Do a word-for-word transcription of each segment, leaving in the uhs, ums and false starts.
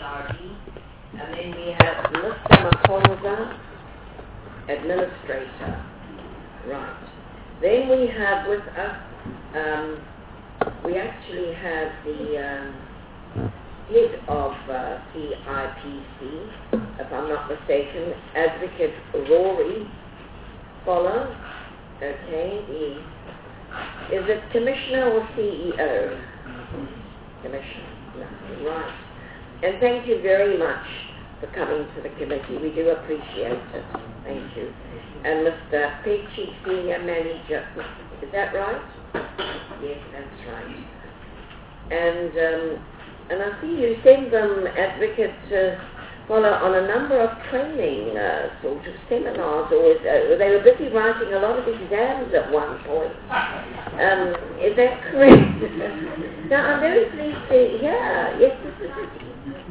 R D. And then we have Mister Makonza, Administrator. Right. Then we have with us, um, we actually have the um, head of uh, C I P C, if I'm not mistaken, Advocate Rory Fowler. Okay, the, is it Commissioner or C E O? Commissioner. No, right. And thank you very much for coming to the committee. We do appreciate it. Thank you. And Mister Peachy, Senior Manager. Is that right? Yes, that's right. And um, and I see you send them, Advocate uh, Fowler, on a number of training uh, sort of seminars, or is, uh, they were busy writing a lot of exams at one point. Um, is that correct? Now, I'm very pleased to hear. Yes, this is it.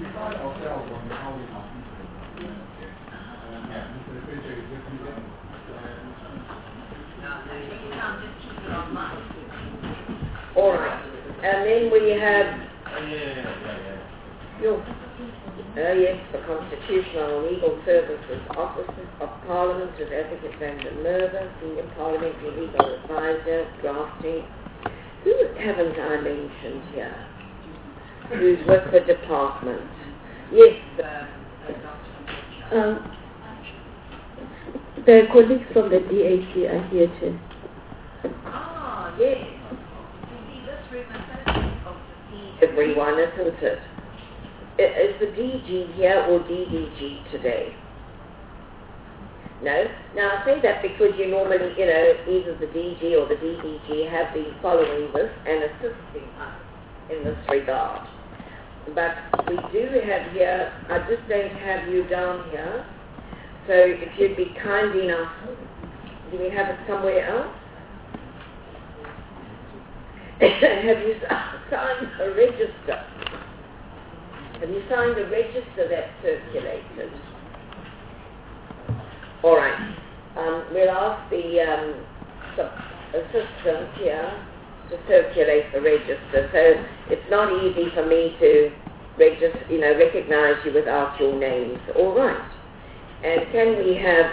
All right. And then we have your, uh, yes, the Constitutional and Legal Services Officer of Parliament as Advocate Vander Merwe, Senior Parliamentary Legal Advisor, drafting. Who haven't I mentioned here? Who's with the department? Yes, uh, uh, Um, the colleagues from the D A C are here too. Ah, yes. You see, this representative of the everyone, isn't it? I- Is the D G here or D D G today? No? Now, I say that because you normally, you know, either the D G or the D D G have been following this and assisting us in this regard. But we do have here, I just don't have you down here, so if you'd be kind enough, do we have it somewhere else? Have you signed a register? Have you signed a register that's circulated? All right. Um, we'll ask the um, sub- assistant here to circulate the register. So it's not easy for me to register, you know, recognize you without your names. All right. And can we have,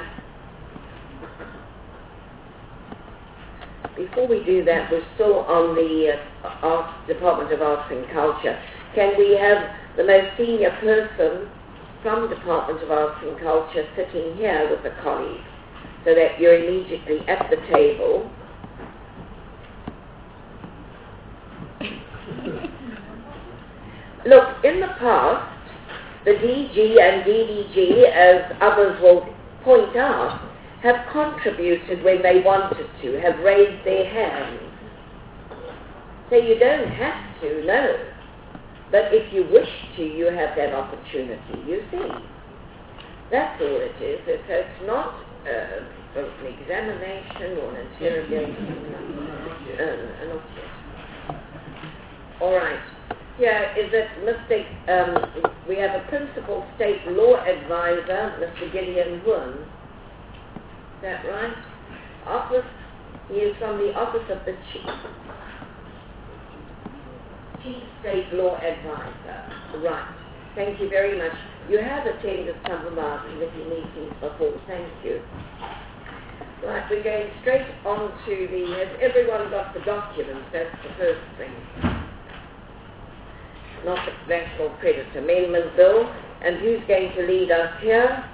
before we do that, we're still on the uh, Arts, Department of Arts and Culture. Can we have the most senior person from Department of Arts and Culture sitting here with a colleague, so that you're immediately at the table? Look, in the past, the D G and D D G, as others will point out, have contributed when they wanted to, have raised their hands. So you don't have to, no. But if you wish to, you have that opportunity, you see. That's all it is. So it's not uh, an examination or an interrogation. Uh, not yet. All right. Here is it, Mister Um, we have a Principal State Law Advisor, Mister Gideon Woon. Is that right? Office, he is from the Office of the Chief. Chief State Law Advisor. Right. Thank you very much. You have attended some of our committee meetings before. Thank you. Right, we're going straight on to the, has everyone got the documents? That's the first thing. Not the National Credit Amendment Bill. And who's going to lead us here?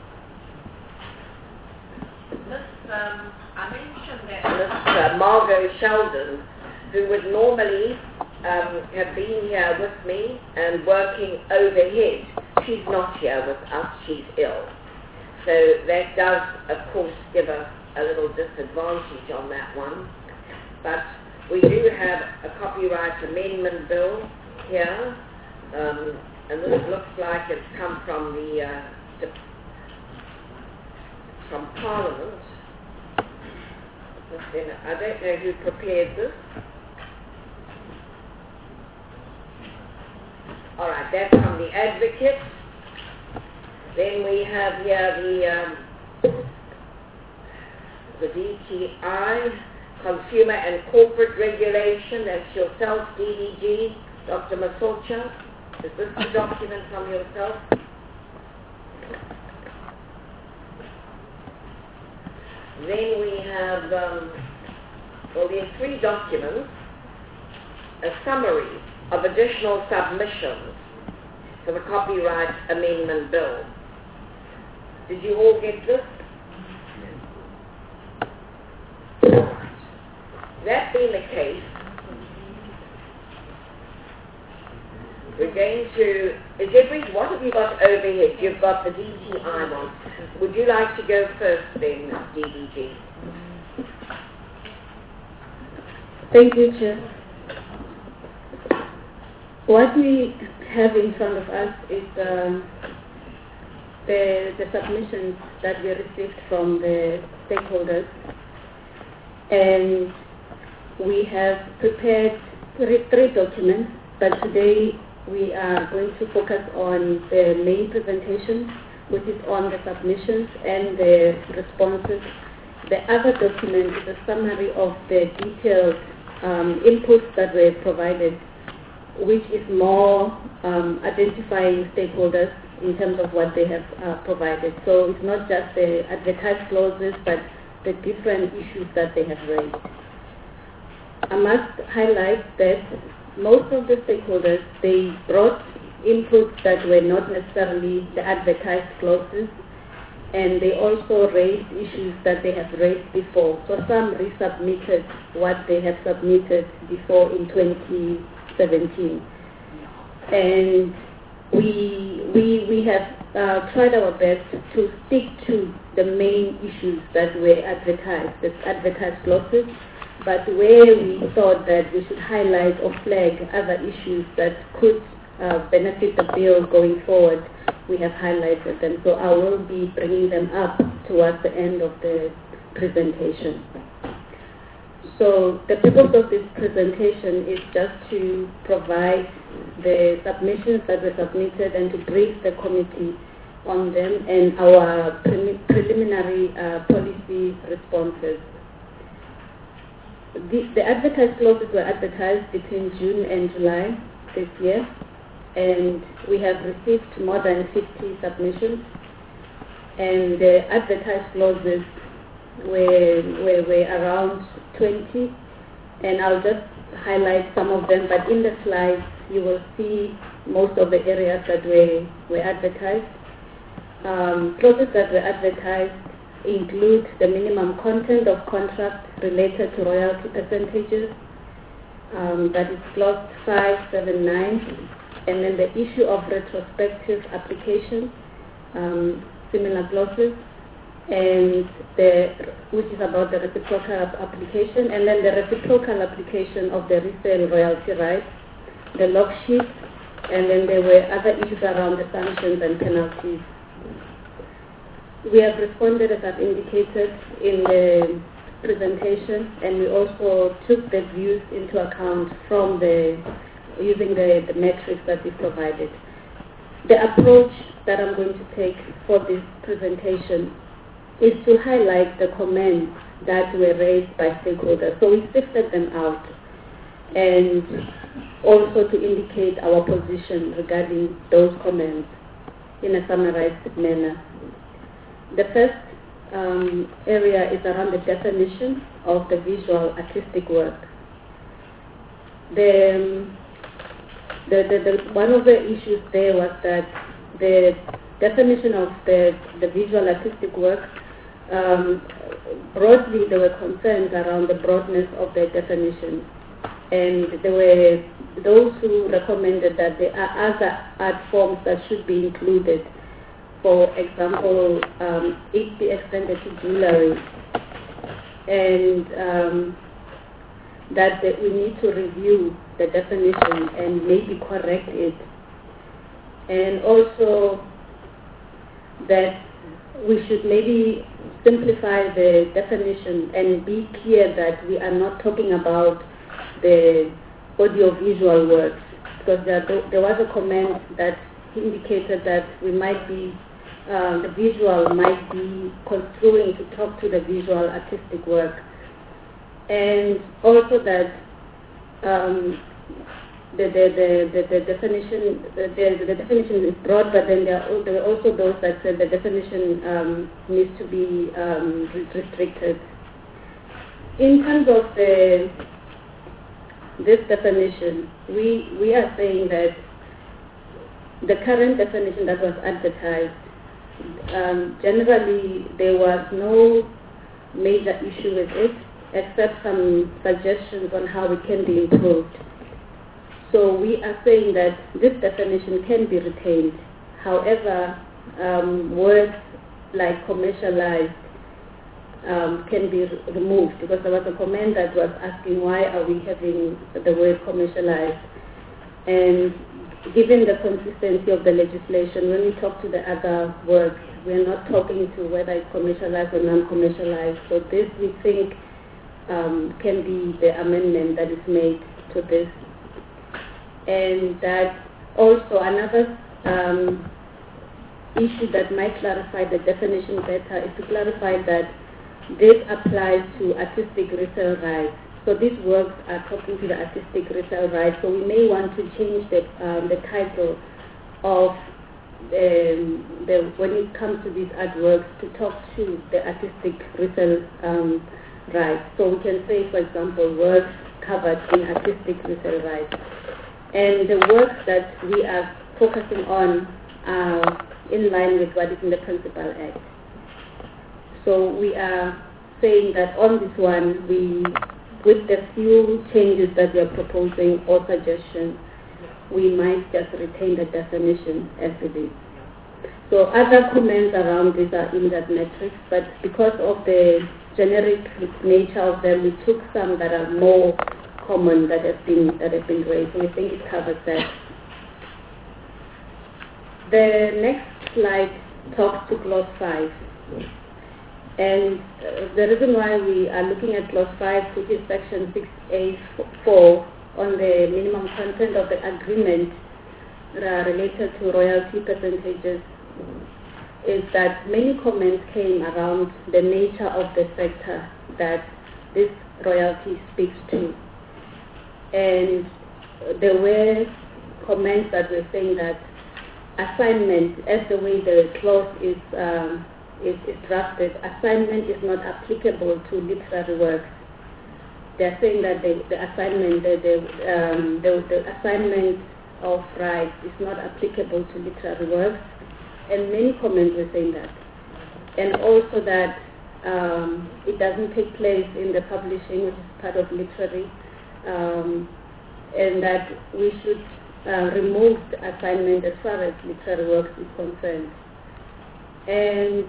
Miss, um, I mentioned that Miss uh, Margot Sheldon, who would normally um, have been here with me and working overhead. She's not here with us, she's ill. So that does, of course, give us a little disadvantage on that one. But we do have a copyright amendment bill here, um, and this looks like it's come from the uh, from Parliament. I don't know who prepared this. All right, that's from the Advocate. Then we have here the um, the D T I, Consumer and Corporate Regulation. That's yourself, D D G, Doctor Masocha. Is this the document from yourself? Then we have, um, well, there are three documents, a summary of additional submissions for the Copyright Amendment Bill. Did you all get this? All right. That being the case, we're going to, is every, what have you got overhead? You've got the D T I one. Would you like to go first then, D D G? Thank you, Chair. What we have in front of us is um, the, the submissions that we received from the stakeholders, and we have prepared three, three documents, but today we are going to focus on the main presentation, which is on the submissions and the responses. The other document is a summary of the detailed um, inputs that were provided, which is more um, identifying stakeholders in terms of what they have uh, provided. So it's not just the advertised clauses, but the different issues that they have raised. I must highlight that most of the stakeholders, they brought inputs that were not necessarily the advertised clauses, and they also raised issues that they have raised before. So some resubmitted what they have submitted before in twenty seventeen. And we, we, we have uh, tried our best to stick to the main issues that were advertised, the advertised clauses, but where we thought that we should highlight or flag other issues that could uh, benefit the bill going forward, we have highlighted them. So I will be bringing them up towards the end of the presentation. So the purpose of this presentation is just to provide the submissions that were submitted and to brief the committee on them and our pre preliminary uh, policy responses. The, the advertised clauses were advertised between June and July this year, and we have received more than fifty submissions, and the advertised clauses were, were, were around twenty, and I'll just highlight some of them, but in the slides you will see most of the areas that were, were advertised. Um, clauses that were advertised include the minimum content of contracts related to royalty percentages, um, that is clause five seven nine, and then the issue of retrospective application, um, similar clauses, and the, which is about the reciprocal application, and then the reciprocal application of the resale royalty rights, the log sheet, and then there were other issues around the sanctions and penalties. We have responded, as I've indicated, in the presentation, and we also took the views into account from the, using the, the metrics that we provided. The approach that I'm going to take for this presentation is to highlight the comments that were raised by stakeholders. So we sifted them out, and also to indicate our position regarding those comments in a summarized manner. The first um, area is around the definition of the visual artistic work. The, um, the, the, the, one of the issues there was that the definition of the, the visual artistic work, um, broadly there were concerns around the broadness of the definition. And there were those who recommended that there are other art forms that should be included. For example, um, it be extended to jewelry, and um, that, that we need to review the definition and maybe correct it, and also that we should maybe simplify the definition and be clear that we are not talking about the audiovisual works, because there, there was a comment that indicated that we might be Uh, the visual might be construing to talk to the visual artistic work, and also that um, the, the, the, the, the definition the, the, the definition is broad, but then there are, there are also those that said the definition um, needs to be um, restricted. In terms of the, this definition, we we are saying that the current definition that was advertised, um, generally there was no major issue with it, except some suggestions on how it can be improved. So we are saying that this definition can be retained. However, um, words like commercialized um, can be re- removed, because there was a comment that was asking why are we having the word commercialized. And given the consistency of the legislation, when we talk to the other words, we're not talking to whether it's commercialized or non-commercialized. So this, we think, um, can be the amendment that is made to this. And that also another um, issue that might clarify the definition better is to clarify that this applies to artistic resale rights. So these works are talking to the artistic resale rights. So we may want to change the, um, the title of um, the, when it comes to these artworks, to talk to the artistic resale um, rights. So we can say, for example, works covered in artistic resale rights. And the works that we are focusing on are in line with what is in the Principal Act. So we are saying that on this one, we, with the few changes that we are proposing or suggestions, we might just retain the definition as it is. So other comments around this are in that matrix, but because of the generic nature of them, we took some that are more common that have been that have been raised. So we think it covers that. The next slide talks to clause five. And uh, the reason why we are looking at clause five, which is section six A four, on the minimum content of the agreement that are related to royalty percentages, is that many comments came around the nature of the sector that this royalty speaks to. And there were comments that were saying that assignment, as the way the clause is, um, is, is drafted, assignment is not applicable to literary works. They're saying that the, the assignment, the, the, um, the, the assignment of rights is not applicable to literary works, and many comments were saying that. And also that um, it doesn't take place in the publishing, which is part of literary. Um, and that we should uh, remove the assignment as far as literary works is concerned. And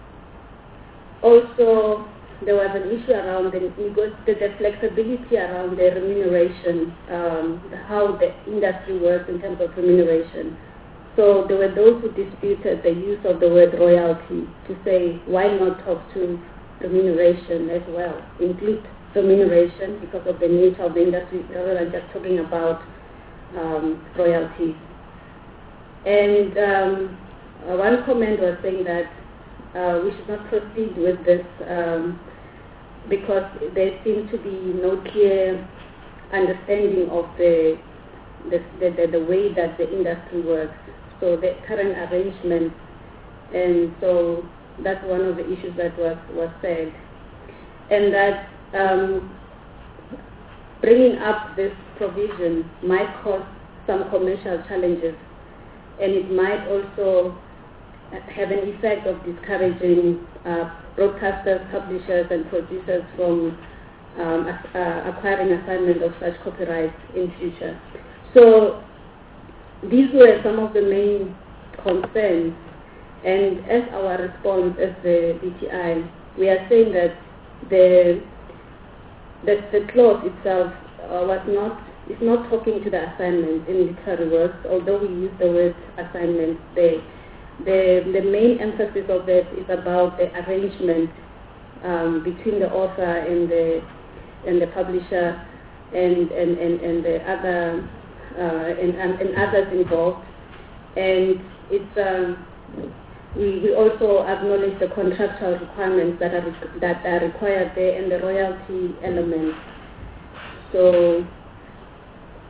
also there was an issue around the, the, the flexibility around the remuneration, um, how the industry works in terms of remuneration. So there were those who disputed the use of the word royalty to say, why not talk to remuneration as well, include remuneration because of the nature of the industry rather than just talking about um, royalties. And um, uh, one comment was saying that uh, we should not proceed with this um, because there seems to be no clear understanding of the the, the, the the way that the industry works, so the current arrangement. And so that's one of the issues that was, was said. And that Um, bringing up this provision might cause some commercial challenges, and it might also have an effect of discouraging uh, broadcasters, publishers, and producers from um, uh, acquiring assignment of such copyrights in future. So these were some of the main concerns, and as our response as the B T I, we are saying that the The, the clause itself uh, was not is not talking to the assignment in literary works, although we use the word assignment there. The the main emphasis of it is about the arrangement um, between the author and the and the publisher and and, and, and the other uh, and, and, and others involved. And it's um, We, we also acknowledge the contractual requirements that are that are required there and the royalty element. So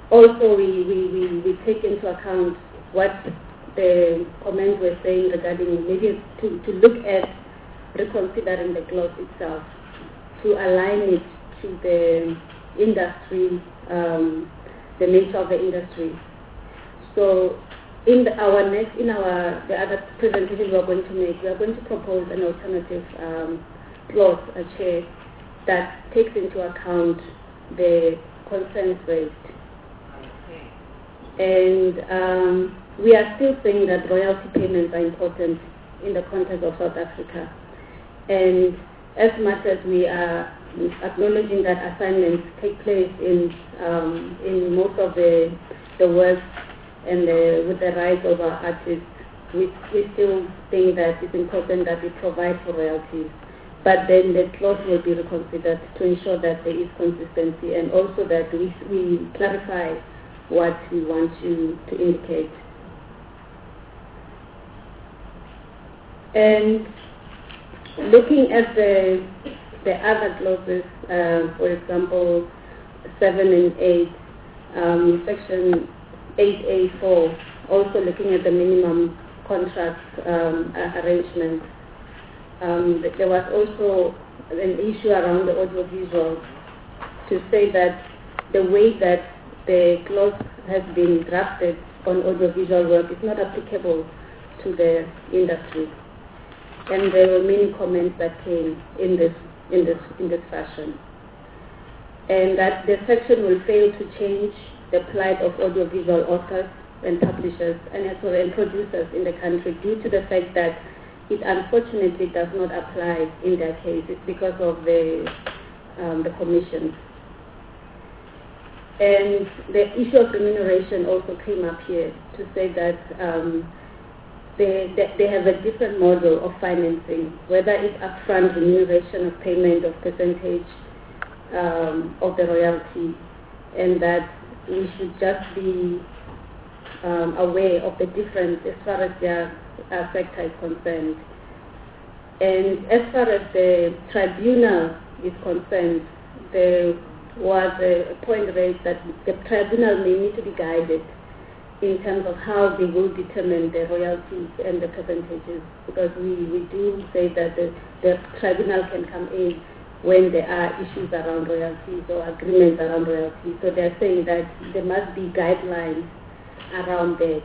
also we, we, we, we take into account what the comments were saying regarding maybe to, to look at reconsidering the clause itself, to align it to the industry, um, the nature of the industry. So in the, our next, in our, the other presentation we are going to make, we are going to propose an alternative um, clause, a chair, that takes into account the concerns raised. And um, we are still saying that royalty payments are important in the context of South Africa. And as much as we are acknowledging that assignments take place in um, in most of the the works and the, with the rights of our artists, we, we still think that it's important that we provide for royalties. But then the clause will be reconsidered to ensure that there is consistency and also that we, we clarify what we want to, to indicate. And looking at the the other clauses, uh, for example, seven and eight, um, section eight A four, also looking at the minimum contract um, arrangements. Um, there was also an issue around the audiovisual to say that the way that the clause has been drafted on audiovisual work is not applicable to the industry. And there were many comments that came in this in this in this fashion. And that the section will fail to change the plight of audiovisual authors and publishers and as well and producers in the country due to the fact that it unfortunately does not apply in their case. It's because of the um, the commission. And the issue of remuneration also came up here to say that um, they, they they have a different model of financing, whether it's upfront remuneration of payment of percentage um, of the royalty, and that we should just be um, aware of the difference as far as their uh, sector is concerned. And as far as the tribunal is concerned, there was a point raised that the tribunal may need to be guided in terms of how they will determine the royalties and the percentages, because we, we do say that the, the tribunal can come in when there are issues around royalties or agreements around royalties. So they're saying that there must be guidelines around that.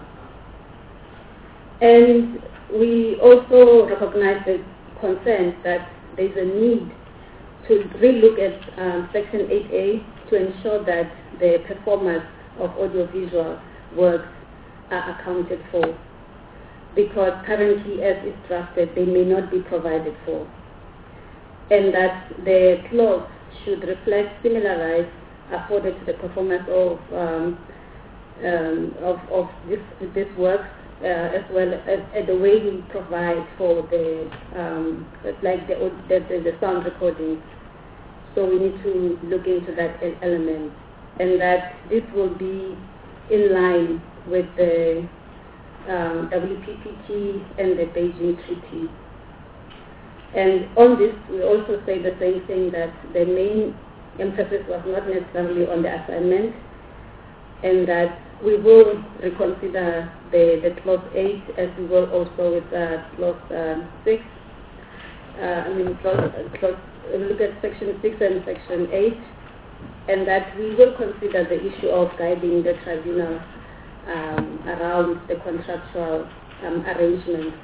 And we also recognize the concern that there's a need to relook at um, Section eight A to ensure that the performance of audiovisual works are accounted for, because currently as it's drafted they may not be provided for, and that the clause should reflect similar rights afforded to the performance of um, um, of, of this this work, uh, as well as, as the way we provide for the um, like the, the the sound recordings. So we need to look into that element, and that this will be in line with the um, W P P T and the Beijing Treaty. And on this, we also say the same thing, that the main emphasis was not necessarily on the assignment, and that we will reconsider the, the clause eight as we will also with uh, clause um, six. Uh, I mean, clause, clause, look at section six and section eight, and that we will consider the issue of guiding the tribunal um, around the contractual um, arrangements.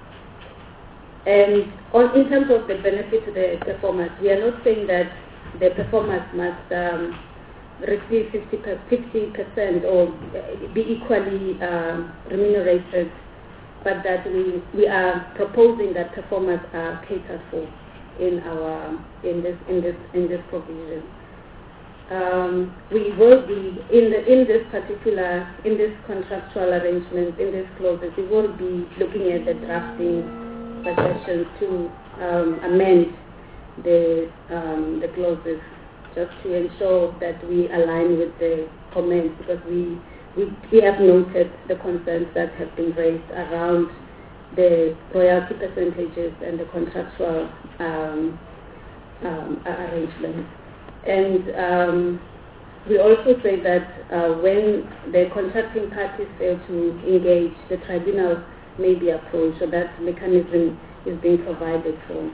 And on, in terms of the benefit to the performers, we are not saying that the performers must um, receive fifty percent or be equally um, remunerated, but that we, we are proposing that performers are catered for in our in this in this in this provision. Um, we will be in the in this particular in this contractual arrangement, in this clauses, we will be looking at the drafting suggestions to um, amend the um, the clauses, just to ensure that we align with the comments, because we we we have noted the concerns that have been raised around the royalty percentages and the contractual um, um, arrangements. And um, we also say that uh, when the contracting parties fail to engage, the tribunal may be approached, so that mechanism is being provided for.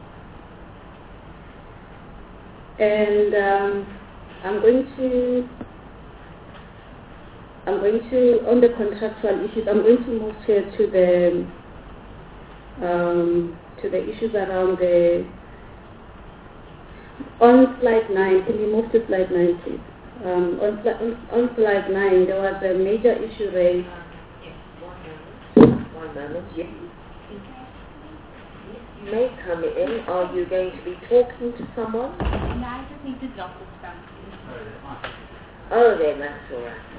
And um, I'm going to, I'm going to, on the contractual issues, I'm going to move here to the, um, to the issues around the, on slide nine, can you move to slide nine, please? Um, on, on, on slide nine, there was a major issue raised. Um, yes, one moment. One moment, yes. You may come in. Are you going to be talking to someone? No, I just need to drop this down. Oh, then that's all right.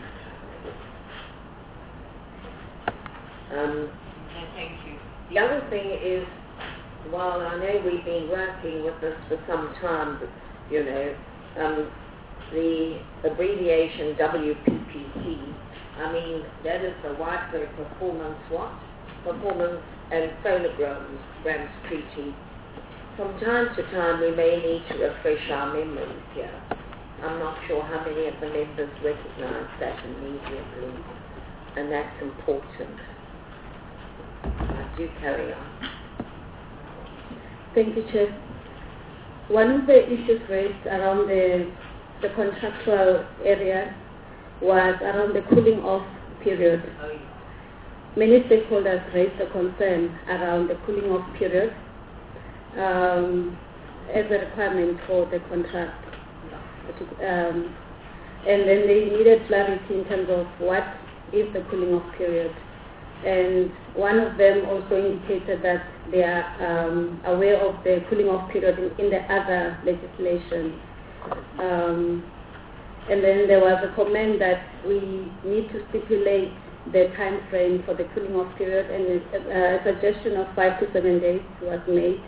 Um, thank you. The other thing is, while I know we've been working with this for some time, but, you know, um, the abbreviation W P P T, I mean, that is the White Performance what? Performance and Phonograms Grants Treaty. From time to time we may need to refresh our memories here. I'm not sure how many of the members recognize that immediately, and that's important. I do carry on. Thank you, Chair. One of the issues raised around the, the contractual area was around the cooling off period. Oh, yeah. Many stakeholders raised a concern around the cooling off period um, as a requirement for the contract. Um, and then they needed clarity in terms of what is the cooling off period. And one of them also indicated that they are um, aware of the cooling off period in, in the other legislation. Um, and then there was a comment that we need to stipulate the time frame for the cooling off period, and a, a suggestion of five to seven days was made.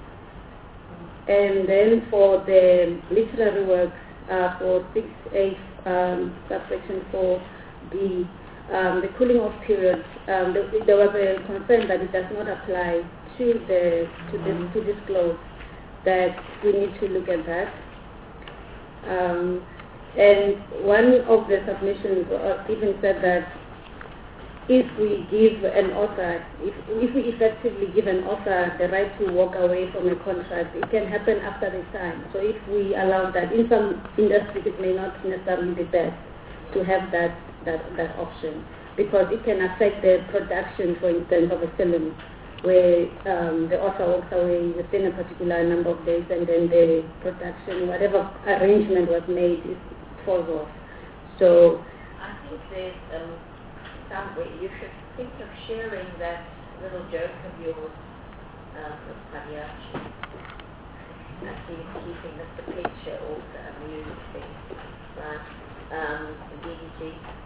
And then for the literary works, uh, for six A um, subsection four B, um, the cooling off period, um, the, there was a concern that it does not apply to the to this to this clause, that we need to look at that. Um, and one of the submissions even said that if we give an author, if, if we effectively give an author the right to walk away from a contract, it can happen after the time. So if we allow that, in some industries it may not necessarily be best to have that, that, that option, because it can affect the production, for instance, of a film, where um, the author walks away within a particular number of days, and then the production, whatever arrangement was made, it falls off. So I think there's um, some way you should think of sharing that little joke of yours um, with Padiachi. I see it's keeping Mister Picture also amused thing. Right. Um, D D G.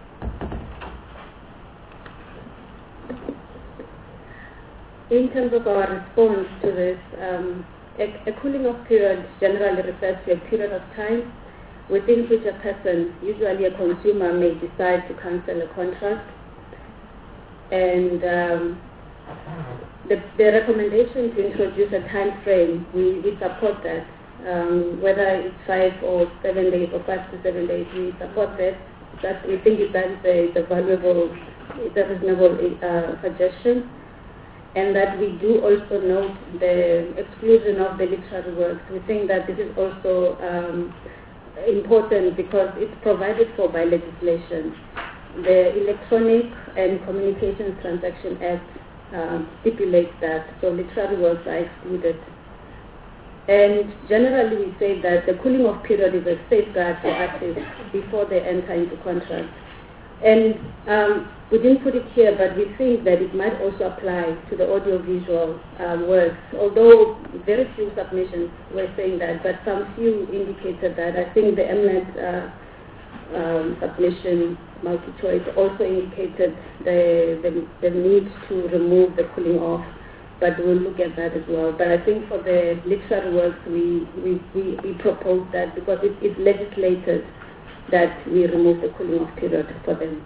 In terms of our response to this, um, a, a cooling off period generally refers to a period of time within which a person, usually a consumer, may decide to cancel a contract. And um, the, the recommendation to introduce a time frame, we, we support that. Um, whether it's five or seven days or five to seven days, we support that. That we think that is a, it's a valuable, it's a reasonable uh, suggestion. And that we do also note the exclusion of the literary works. We think that this is also um, important because it's provided for by legislation. The Electronic and Communications Transaction Act um, stipulates that, so literary works are excluded. And generally we say that the cooling off period is a safeguard for artists before they enter into contract. And um, we didn't put it here, but we think that it might also apply to the audiovisual um, works, although very few submissions were saying that, but some few indicated that. I think the Mnet uh, um, submission, multi-choice, also indicated the, the, the need to remove the cooling off, but we'll look at that as well. But I think for the literary works, we, we, we, we propose that because it, it's legislated that we remove the cooling off period for them.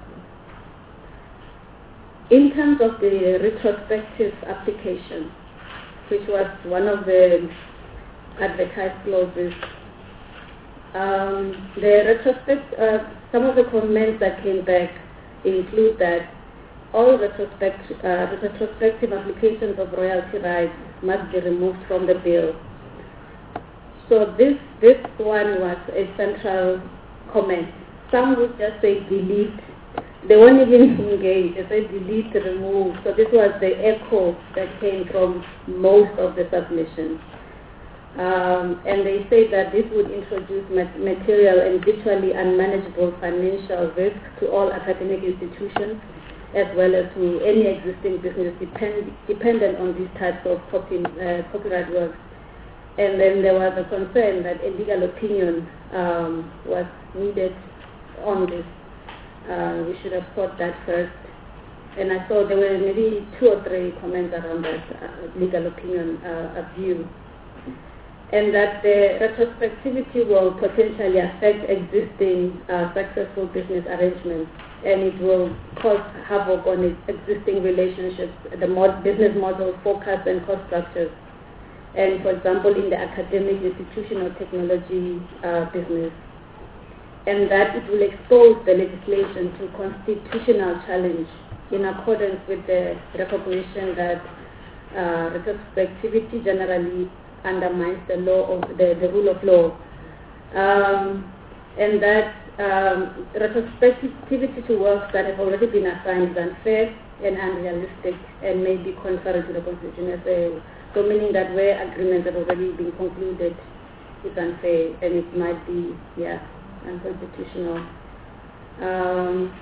In terms of the retrospective application, which was one of the advertised clauses, Um, the retrospect, uh, some of the comments that came back include that all retrospect, uh, retrospective applications of royalty rights must be removed from the bill. So this this one was a central comment. Some would just say delete. They won't even engage. They say delete, remove. So this was the echo that came from most of the submissions. Um, and they say that this would introduce mat- material and virtually unmanageable financial risk to all academic institutions, as well as to any existing business depend- dependent on these types of copy, uh, copyright works. And then there was a concern that a legal opinion um, was needed on this. Uh, we should have thought that first. And I saw there were maybe two or three comments around that uh, legal opinion uh, view. And that the retrospectivity will potentially affect existing uh, successful business arrangements, and it will cause havoc on existing relationships, the mod- business model, forecast, and cost structures. And for example, in the academic, institutional technology uh, business. And that it will expose the legislation to constitutional challenge in accordance with the recognition that uh, retrospectivity generally undermines the law of the, the rule of law, um, and that um, retrospectivity to works that have already been assigned is unfair and unrealistic and may be contrary to the Constitution as a so meaning that where agreements have already been concluded is unfair and it might be yeah unconstitutional. Um,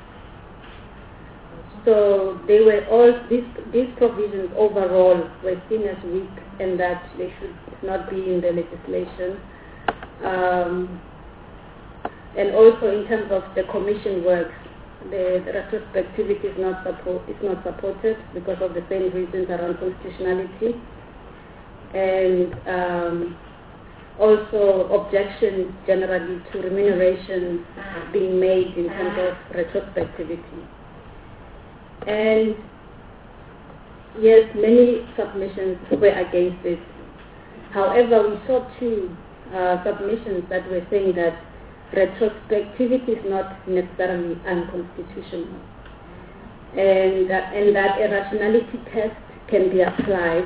So they were all, these, these provisions overall were seen as weak and that they should not be in the legislation. Um, and also in terms of the commission works, the, the retrospectivity is not, support, is not supported because of the same reasons around constitutionality. And um, also objections generally to remuneration being made in terms of retrospectivity. And yes, many submissions were against it. However, we saw two uh, submissions that were saying that retrospectivity is not necessarily unconstitutional, and that, and that a rationality test can be applied.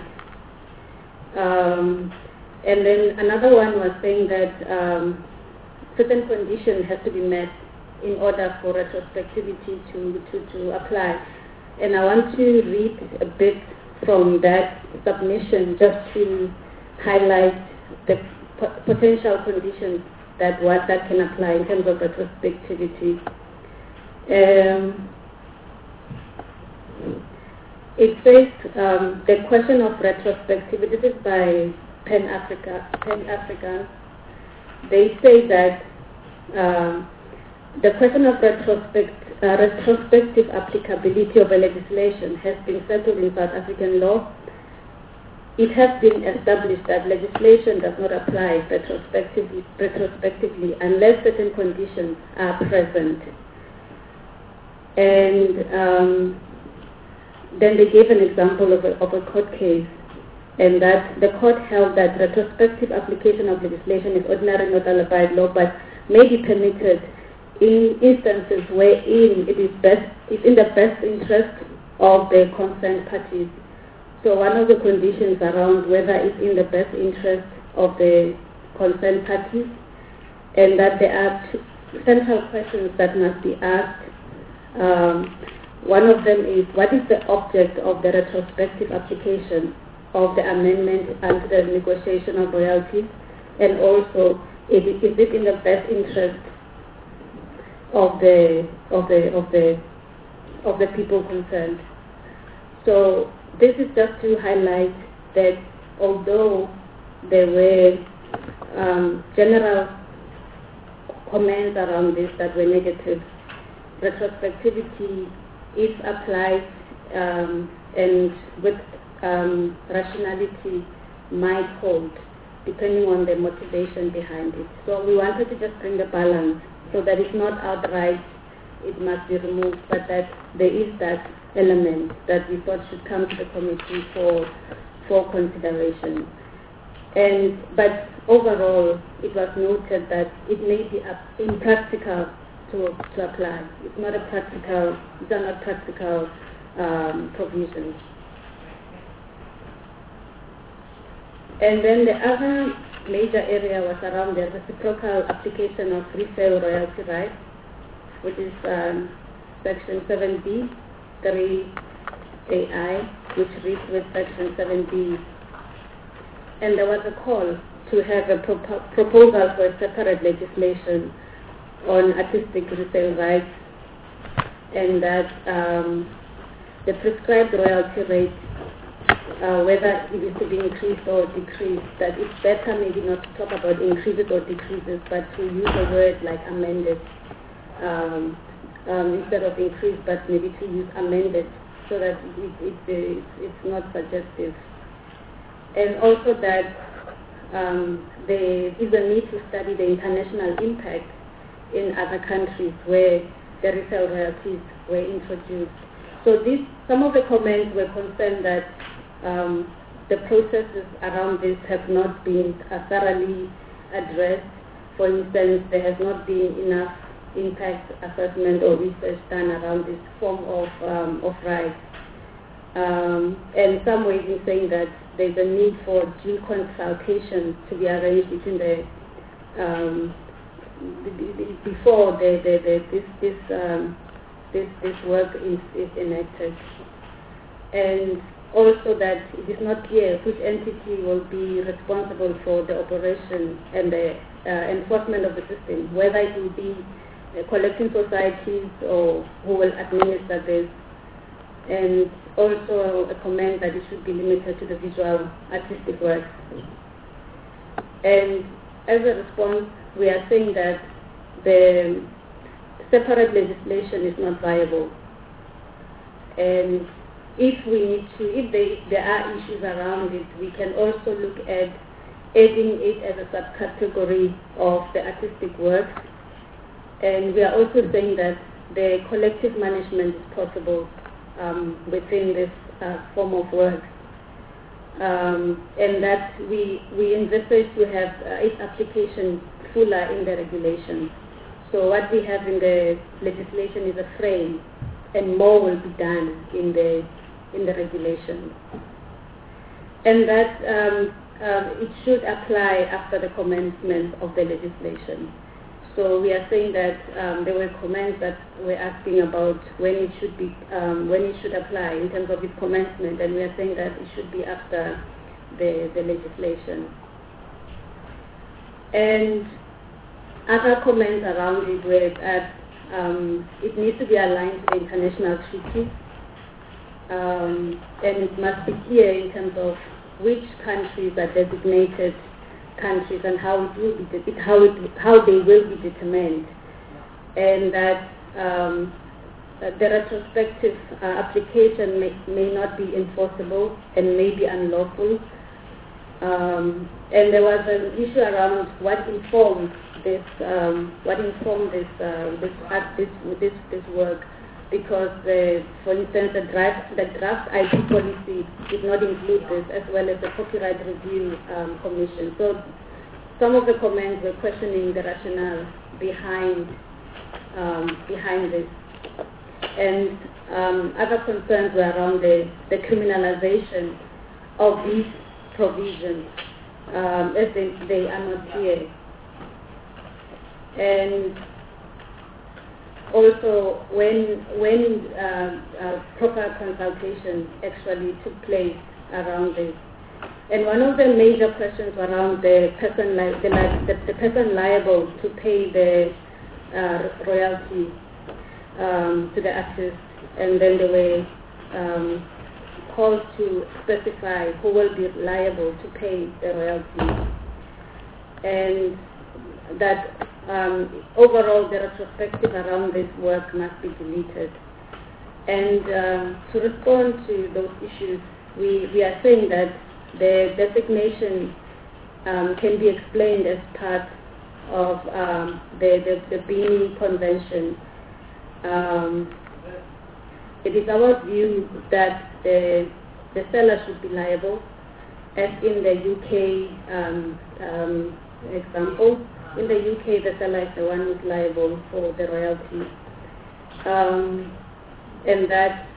Um, and then another one was saying that um, certain conditions have to be met in order for retrospectivity to, to, to apply. And I want to read a bit from that submission just to highlight the p- potential conditions that what that can apply in terms of retrospectivity. Um, it says um, the question of retrospectivity, this is by Pan Africa, Pan African. They say that um, the question of retrospect, uh, retrospective applicability of a legislation has been settled in South African law. It has been established that legislation does not apply retrospectively, retrospectively unless certain conditions are present. And um, then they gave an example of a, of a court case, and that the court held that retrospective application of legislation is ordinarily not allowed by law, but may be permitted in instances wherein it is best, it's in the best interest of the concerned parties. So one of the conditions around whether it's in the best interest of the concerned parties, and that there are two central questions that must be asked. Um, one of them is, what is the object of the retrospective application of the amendment and the negotiation of royalties? And also, is it, is it in the best interest of the of the of the of the people concerned? So this is just to highlight that although there were um, general comments around this that were negative, retrospectivity, if applied um, and with um, rationality, might hold, depending on the motivation behind it. So we wanted to just bring the balance so that it's not outright, it must be removed, but that there is that element that we thought should come to the committee for for consideration. And but overall, it was noted that it may be up- impractical to to apply. It's not a practical. These are not practical um, provisions. And then the other major area was around the reciprocal application of resale royalty rights, which is um, Section seven B, three A I, which reads with Section seven B. And there was a call to have a pro- proposal for a separate legislation on artistic resale rights, and that um, the prescribed royalty rate, uh, whether it is to be increased or decreased, that it's better maybe not to talk about increases or decreases, but to use a word like amended, um, um, instead of increased, but maybe to use amended, so that it, it, it, it's not suggestive. And also that um, there is a need to study the international impact in other countries where the resale royalties were introduced. So these, some of the comments were concerned that um, the processes around this have not been uh, thoroughly addressed. For instance, there has not been enough impact assessment or research done around this form of, um, of rights. Um, and some ways in saying that there's a need for due consultation to be arranged between the um, before the, the, the, this this um, this this work is, is enacted, and also that it is not clear which entity will be responsible for the operation and the uh, enforcement of the system, whether it will be uh, collecting societies or who will administer this. And also a comment that it should be limited to the visual artistic works. And as a response, we are saying that the separate legislation is not viable. And if we need to, if they, there are issues around it, we can also look at adding it as a subcategory of the artistic works. And we are also saying that the collective management is possible Um, within this uh, form of work, um, and that we we envisage to have uh, its application fuller in the regulation. So what we have in the legislation is a frame, and more will be done in the in the regulation, and that um, uh, it should apply after the commencement of the legislation. So we are saying that um, there were comments that were asking about when it should be, um, when it should apply in terms of its commencement, and we are saying that it should be after the, the legislation. And other comments around it were that um, it needs to be aligned to the international treaties, um, and it must be clear in terms of which countries are designated countries and how it will be de- how it how they will be determined, and that um, the retrospective uh, application may, may not be enforceable and may be unlawful. Um, and there was an issue around what informed this um, what informed this uh, this, uh, this this this work, because the, for instance the draft the draft I P policy did not include this, as well as the Copyright Review um, Commission. So some of the comments were questioning the rationale behind um, behind this, and um, other concerns were around the, the criminalization of these provisions, um, as they, they are not clear. And also, when when uh, uh, proper consultation actually took place around this, and one of the major questions around the person li- the, li- the, the person liable to pay the uh, royalty um, to the artist, and then they were um, called to specify who will be liable to pay the royalty, and that um, overall the retrospective around this work must be deleted. And um, to respond to those issues, we, we are saying that the designation um, can be explained as part of um, the, the, the Bini Convention. Um, it is our view that the, the seller should be liable, as in the U K um, um, example. In the U K, the seller is the one who's liable for the royalty. Um, and that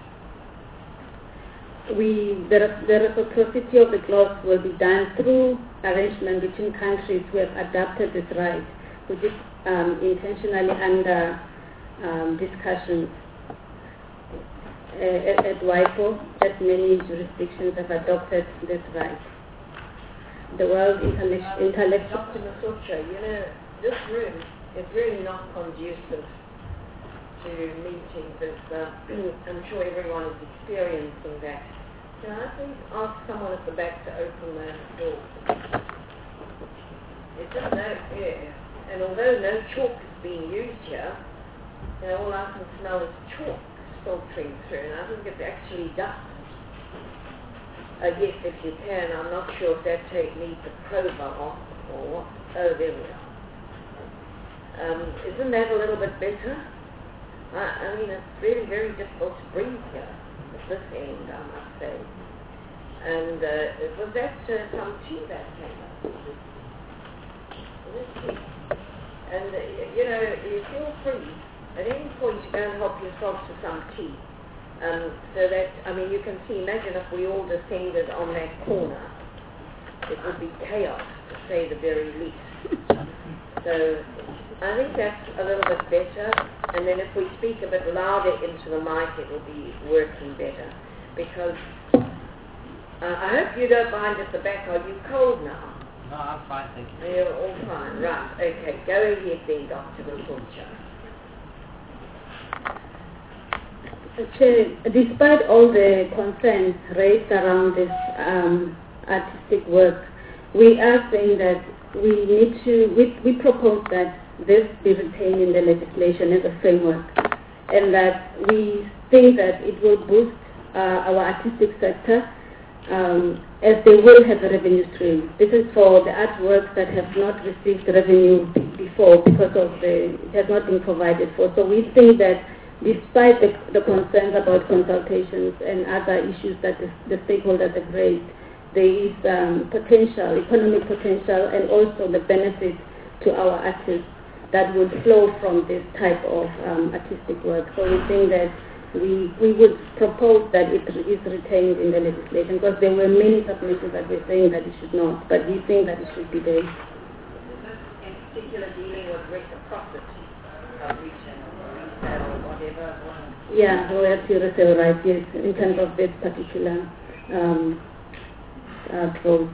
we, the, the reciprocity of the clause will be done through arrangement between countries who have adopted this right, which is um, intentionally under um, discussions. Uh, at, at WIPO, that many jurisdictions have adopted this right. The World Intellect- Intellectual... Doctor Masucha, you know, this room is really not conducive to meetings. It's, uh, I'm sure everyone is experiencing that. Can I please ask someone at the back to open the door? There's just no air. And although no chalk is being used here, you know, all I can smell is chalk filtering through, and I think it's actually dust. Uh, yes, if you can. I'm not sure if that tape needs a probe off or what. Oh, there we are. Um, isn't that a little bit better? I, I mean, it's really very difficult to breathe here at this end, I must say. And uh, was that uh, some tea that came up? Was it tea? And, uh, you know, you feel free at any point to go and help yourself to some tea. Um, so that, I mean, you can see, imagine if we all descended on that corner. It would be chaos, to say the very least. So I think that's a little bit better. And then if we speak a bit louder into the mic, it will be working better. Because uh, I hope you don't mind at the back. Are you cold now? No, I'm fine, thank you. You're all fine. Right. Okay. Go ahead then, Doctor Masucha. Chair, despite all the concerns raised around this um, artistic work, we are saying that we need to, we, we propose that this be retained in the legislation as a framework, and that we think that it will boost uh, our artistic sector um, as they will have a revenue stream. This is for the artworks that have not received revenue before because of the, it has not been provided for. So we think that despite the, the concerns about consultations and other issues that the, the stakeholders have raised, there is um, potential, economic potential, and also the benefit to our artists that would flow from this type of um, artistic work. So we think that we, we would propose that it is retained in the legislation, because there were many submissions that were saying that it should not, but we think that it should be there. Is this in particular dealing with reciprocity of region or resale or whatever? Yeah, royalty resale rights, yes, in terms of this particular um, uh, clause.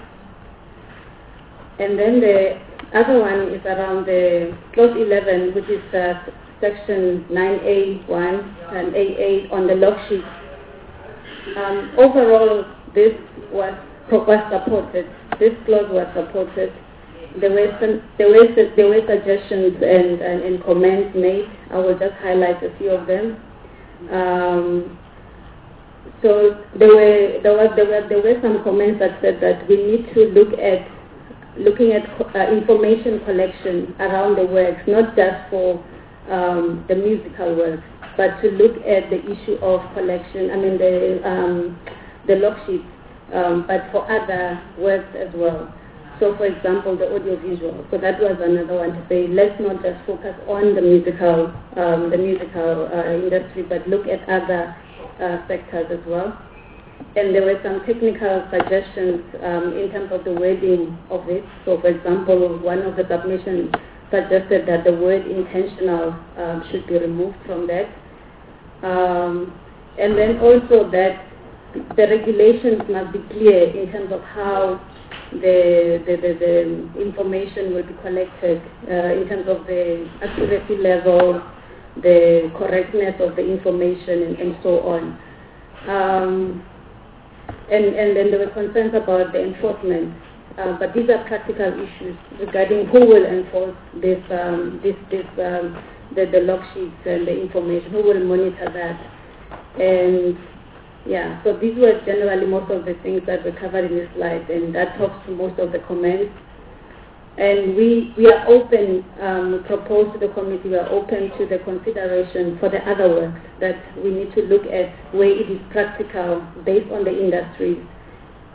And then the other one is around the clause eleven, which is uh, section nine A one and A eight on the log sheet. Um, overall, this was, was supported. This clause was supported. There were some, there were there were suggestions and, and, and comments made. I will just highlight a few of them. Um, so there were there was there were there were some comments that said that we need to look at looking at uh, information collection around the works, not just for um, the musical works, but to look at the issue of collection. I mean the um, the log sheets, um, but for other works as well. So, for example, the audiovisual. So that was another one to say, let's not just focus on the musical, um, the musical uh, industry, but look at other uh, sectors as well. And there were some technical suggestions um, in terms of the wording of it. So, for example, one of the submissions suggested that the word intentional um, should be removed from that. Um, and then also that the regulations must be clear in terms of how The, the, the, the information will be collected uh, in terms of the accuracy level, the correctness of the information, and, and so on. Um, and, and then there were concerns about the enforcement, uh, but these are practical issues regarding who will enforce this, um, this, this um, the, the log sheets and the information, who will monitor that. And yeah, so these were generally most of the things that were covered in this slide, and that talks to most of the comments. And we, we are open, um, we propose to the committee, we are open to the consideration for the other works, that we need to look at where it is practical based on the industries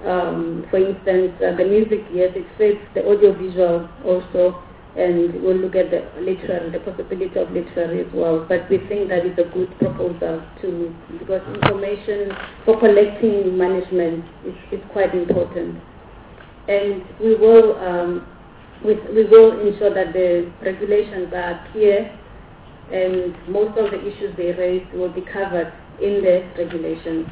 Um, for instance, uh, the music, yes, it fits the audiovisual also, and we'll look at the literary, the possibility of literary as well. But we think that it's a good proposal to, because information for collecting management is, is quite important. And we will, um, we, we will ensure that the regulations are clear, and most of the issues they raise will be covered in the regulations.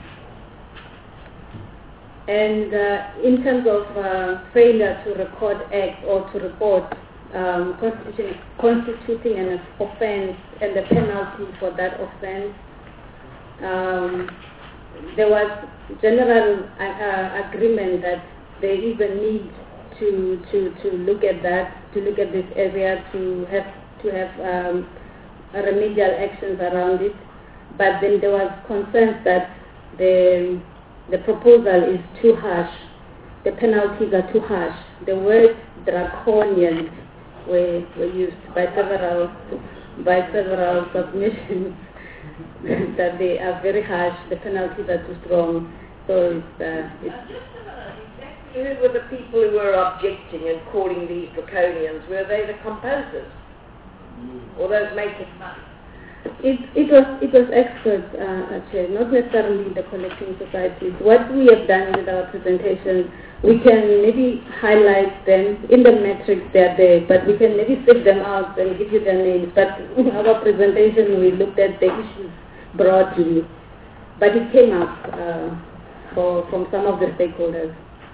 And uh, in terms of uh, failure to record acts or to report um, constituting, constituting an offense and the penalty for that offense, um, there was general uh, uh, agreement that there is a need to, to, to look at that, to look at this area, to have to have um, remedial actions around it. But then there was concerns that the the proposal is too harsh. The penalties are too harsh. The word draconian were, were used by several by several submissions that they are very harsh. The penalties are too strong. So it's, uh, it's who were the people who were objecting and calling these draconians? Were they the composers or those making money? It, it was it was experts, uh, actually, not necessarily the collecting societies. What we have done with our presentation, we can maybe highlight them in the metrics they're there, but we can maybe fit them out and give you their names. But in our presentation, we looked at the issues broadly, but it came up uh, for from some of the stakeholders.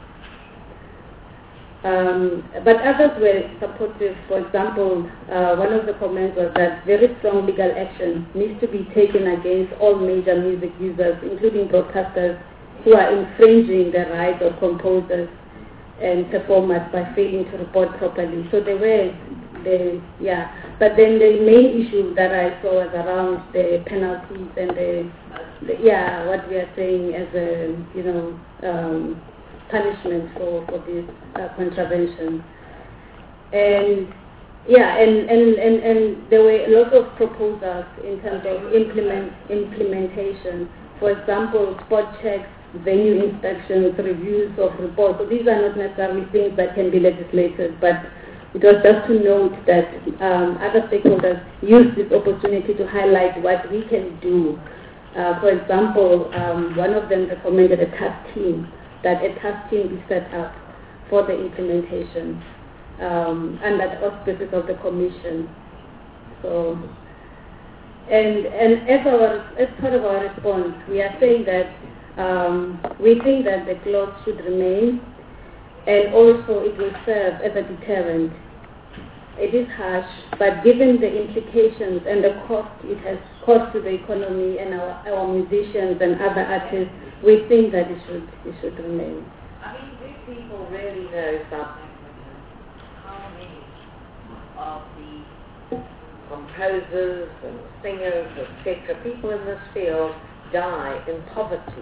Um, but others were supportive. For example, uh, one of the comments was that very strong legal action needs to be taken against all major music users, including broadcasters, who are infringing the rights of composers and performers by failing to report properly. So there were, the, yeah. But then the main issue that I saw was around the penalties and the, the yeah, what we are saying as a, you know, um, punishment for, for this uh, contravention. And yeah, and, and, and, and there were lots of proposals in terms of implement, implementation. For example, spot checks, venue inspections, reviews of reports. So these are not necessarily things that can be legislated, but it was just to note that um, other stakeholders use this opportunity to highlight what we can do. Uh, for example, um, one of them recommended a task team, that a task team be set up for the implementation um, under the auspices of the Commission. So, and and as our as part of our response, we are saying that um, we think that the clause should remain, and also it will serve as a deterrent. It is harsh, but given the implications and the cost it has cost to the economy and our, our musicians and other artists, we think that it should it should remain. I mean, do people really know something? How many of the composers and singers, et cetera, people in this field die in poverty?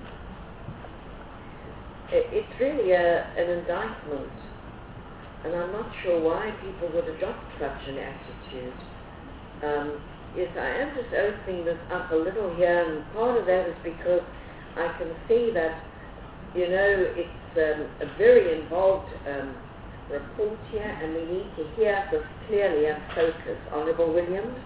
It, it's really a, an indictment. And I'm not sure why people would adopt such an attitude. Um, yes, I am just opening this up a little here, and part of that is because I can see that, you know, it's um, a very involved um, report here, and we need to hear this clearly and focus. Honourable Williams?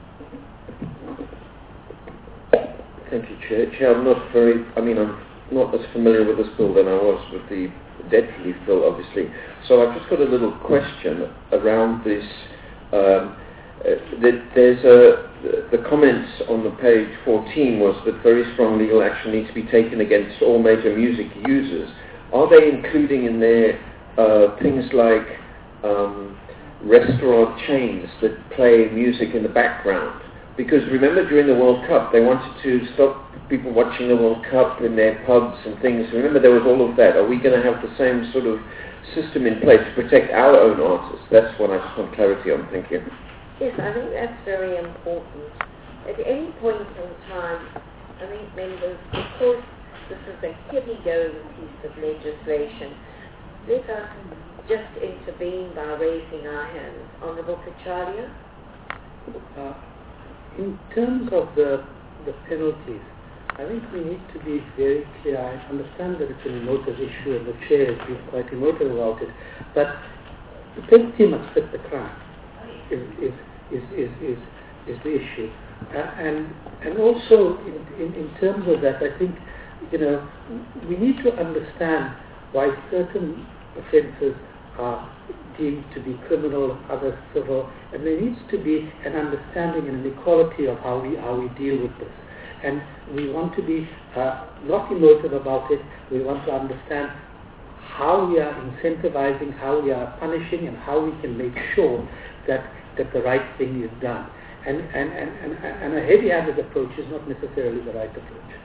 Thank you, Chair. Chair, I'm not very, I mean, I'm not as familiar with this bill than I was with the debt relief bill, obviously. So I've just got a little question around this. Um, uh, that there's a, the, the comments on the page fourteen was that very strong legal action needs to be taken against all major music users. Are they including in there uh, things like um, restaurant chains that play music in the background? Because remember, during the World Cup, they wanted to stop people watching the World Cup in their pubs and things. Remember, there was all of that. Are we going to have the same sort of system in place to protect our own artists? That's what I just want clarity on. Thank you. Yes, I think that's very important. At any point in time, I think members, of course, this is a heavy-going piece of legislation. Let us just intervene by raising our hands. Honourable Kacharia? Uh, in terms of the, the penalties, I think we need to be very clear. I understand that it's an emotive issue and the chair has been quite emotive about it, but the penalty must fit the crime is, is, is, is, is, is the issue. Uh, and and also in, in, in terms of that, I think, you know, we need to understand why certain offences are deemed to be criminal, others civil, and there needs to be an understanding and an equality of how we how we deal with this. And we want to be uh, not emotive about it. We want to understand how we are incentivizing, how we are punishing, and how we can make sure that, that the right thing is done. And, and, and, and, and a heavy-handed approach is not necessarily the right approach.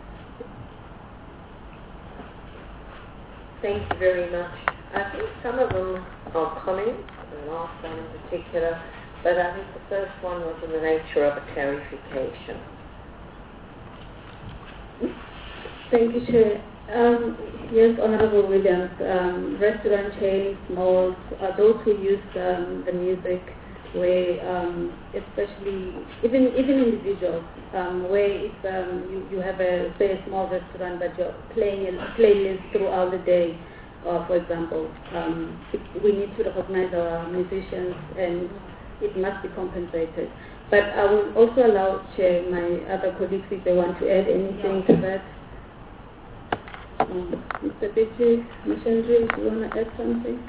Thank you very much. I think some of them are comments, the last one in particular, but I think the first one was in the nature of a clarification. Thank you, Chair. Um, yes, Honourable Williams, um, restaurant chains, malls, uh, those who use um, the music, where um, especially even even individuals, um, where if um, you, you have a say a small restaurant but you're playing a playlist throughout the day, uh, for example, um, it, we need to recognize our musicians and it must be compensated. But I will also allow Chair my other colleagues if they want to add anything to that. Um, Mister Bichi, Mishendri, do you want to add something?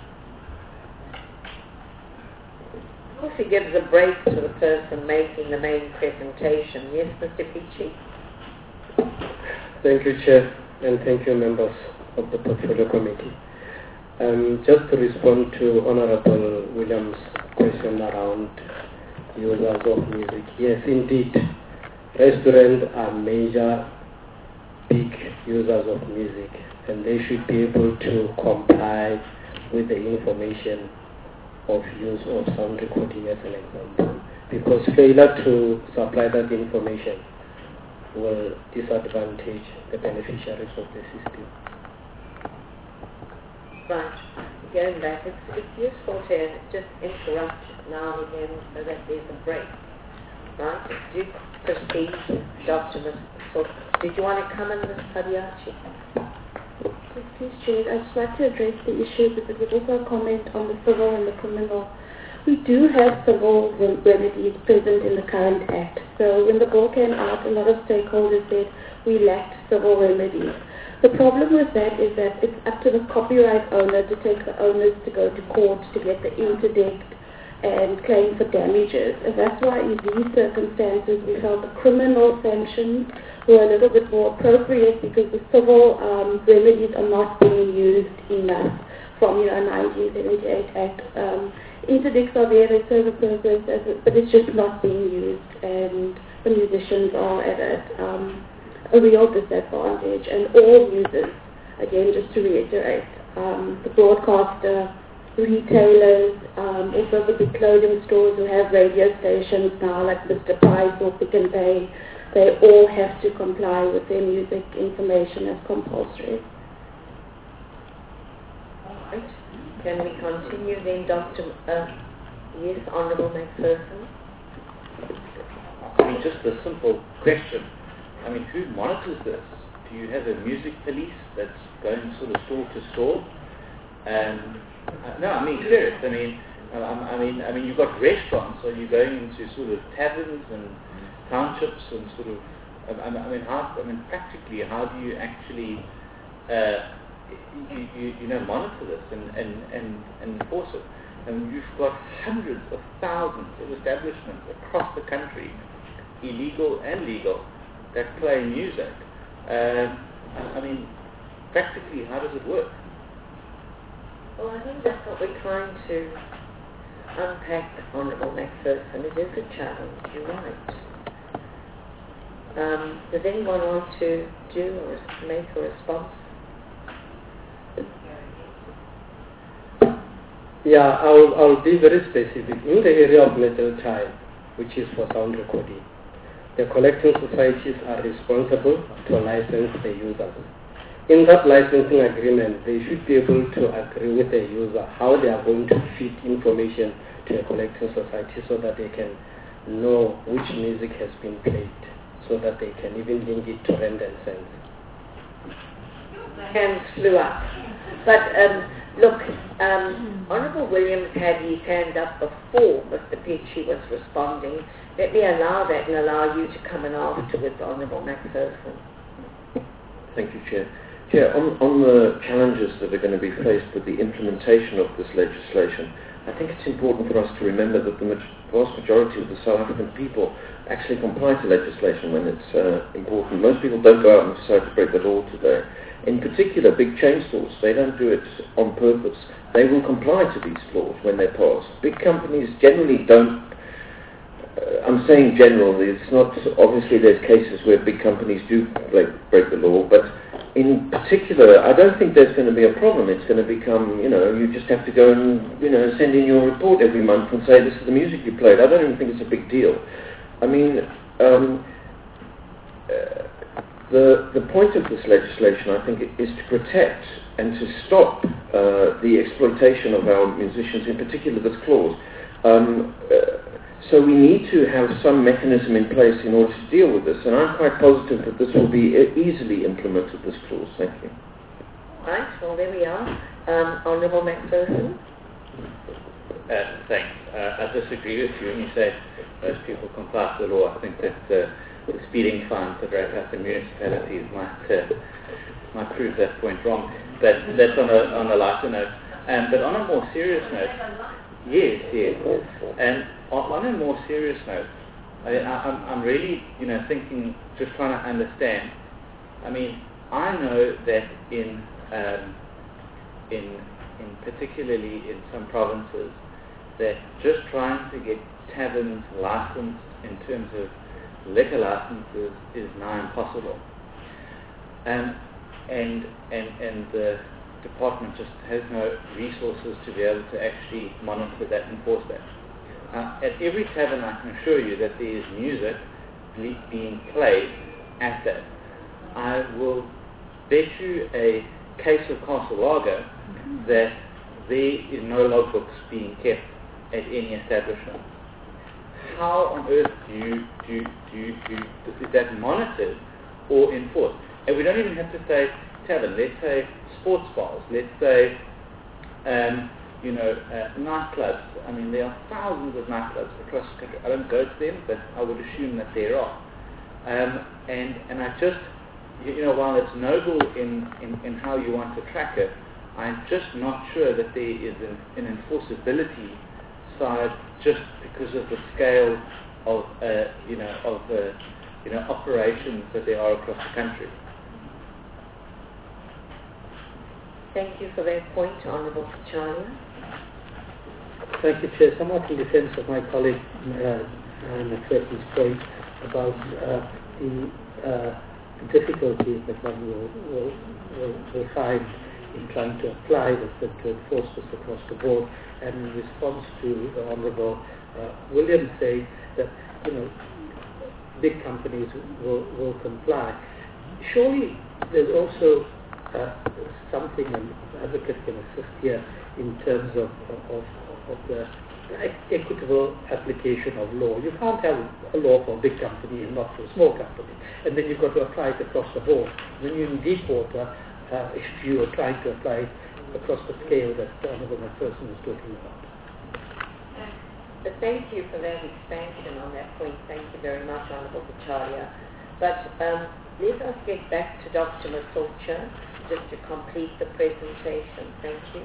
If he gives a break to the person making the main presentation. Yes, Mister Bichi? Thank you, Chair, and thank you, members of the Portfolio Committee. Um, just to respond to Honourable Williams' question around users of music. Yes, indeed, restaurants are major, big users of music, and they should be able to comply with the information of use of sound recording as an example, because failure to supply that information will disadvantage the beneficiaries of the system. Right. Going back, it's, it's useful to just interrupt now and again so that there's a break. Right? Do proceed, Doctor Mister Did you want to come in, Miz Padiachi? Please, Chair, I'd just like to address the issue because there's also a comment on the civil and the criminal. We do have civil remedies present in the current Act. So when the bill came out, a lot of stakeholders said we lacked civil remedies. The problem with that is that it's up to the copyright owner to take the onus to go to court to get the interdict and claim for damages. And that's why in these circumstances we felt the criminal sanctions were a little bit more appropriate because the civil um, remedies are not being used enough from you know, nineteen seventy-eight Act. Um, interdicts are there, they serve a purpose, as a, but it's just not being used, and the musicians are at a, um, a real disadvantage, and all users, again just to reiterate, um, the broadcaster, retailers, um, also the big clothing stores who have radio stations now like Mister Price or Pick and Pay, they all have to comply with their music information as compulsory. Right. Can we continue then, Doctor Uh, yes, Honourable McPherson? I mean, just a simple question. I mean, who monitors this? Do you have a music police that's going sort of store to store? And uh, no, I mean, serious. I mean, I, I mean, I mean, you've got restaurants, so you're going into sort of taverns and townships and sort of. I, I mean, how? I mean, practically, how do you actually, uh, you, you, you know, monitor this and and and, and enforce it? And you've got hundreds of thousands of establishments across the country, illegal and legal, that play music. Um, I mean, practically, how does it work? Well, I think that's what we're trying to unpack, Honourable McPherson. It is a challenge, you're right. Um, does anyone want to do or make a response? Yeah, I'll, I'll be very specific. In the area of metal time, which is for sound recording, the collecting societies are responsible to license the users. In that licensing agreement, they should be able to agree with the user how they are going to feed information to a collecting society so that they can know which music has been played. so that they can even link it to rand and cents. Hands flew up. But um, look, um, Honourable Williams had his hand up before Mister Petrie was responding. Let me allow that and allow you to come in afterwards, Honourable Macpherson. Thank you, Chair. Chair, on, on the challenges that are going to be faced with the implementation of this legislation, I think it's important for us to remember that the ma- vast majority of the South African people actually comply to legislation when it's uh, important. Most people don't go out and decide to break the law today. In particular, big chain stores, they don't do it on purpose. They will comply to these laws when they're passed. Big companies generally don't. Uh, I'm saying generally, it's not, obviously there's cases where big companies do break, break the law, but in particular, I don't think there's going to be a problem. It's going to become, you know, you just have to go and, you know, send in your report every month and say, this is the music you played. I don't even think it's a big deal. I mean, um, uh, the, the point of this legislation, I think, is to protect and to stop uh, the exploitation of our musicians, in particular this clause. Um, uh, So we need to have some mechanism in place in order to deal with this, and I'm quite positive that this will be e- easily implemented, this clause. Thank you. Right, well there we are. Um, Honourable Macpherson. Uh, thanks. Uh, I disagree with you when you say most people comply to the law. I think that uh, the speeding fines that rack up in municipalities might uh, might prove that point wrong. But that's on a on a lighter note. Um, but on a more serious note, yes, yes. And on, on a more serious note, I, I, I'm I'm really you know thinking, just trying to understand. I mean, I know that in um, in in particularly in some provinces, that just trying to get taverns licensed in terms of liquor licenses is now impossible. Um, and and and the department just has no resources to be able to actually monitor that and enforce that. Uh, at every tavern, I can assure you that there is music ble- being played at that. I will bet you a case of Castle Lager that there is no logbooks being kept at any establishment. How on earth do you do you, do you, do you, is that monitored or enforced? And we don't even have to say tavern. Let's say sports bars. Let's say um, you know uh, nightclubs. I mean, there are thousands of nightclubs across the country. I don't go to them, but I would assume that there are. Um, and and I just you know while it's noble in, in, in how you want to track it, I'm just not sure that there is an, an enforceability side just because of the scale of uh, you know of uh, you know operations that there are across the country. Thank you for that point, Honourable Kacharia. Thank you, Chair. Somewhat in defense of my colleague uh, Macpherson's point about uh, the uh, difficulties that one will, will, will, will find in trying to apply this and to enforce this across the board, and in response to the Honourable uh, Williams saying that, you know, big companies will, will comply. Surely there's also uh, something an advocate can assist here in terms of, of, of the equitable application of law. You can't have a law for a big company and not for a small company, and then you've got to apply it across the board. When you're in deep water, Uh, if you are trying to apply it across the scale that the Honourable Macpherson was talking about. But thank you for that expansion on that point. Thank you very much, Honourable Kacharia. But um, let us get back to Doctor Masocha just to complete the presentation. Thank you.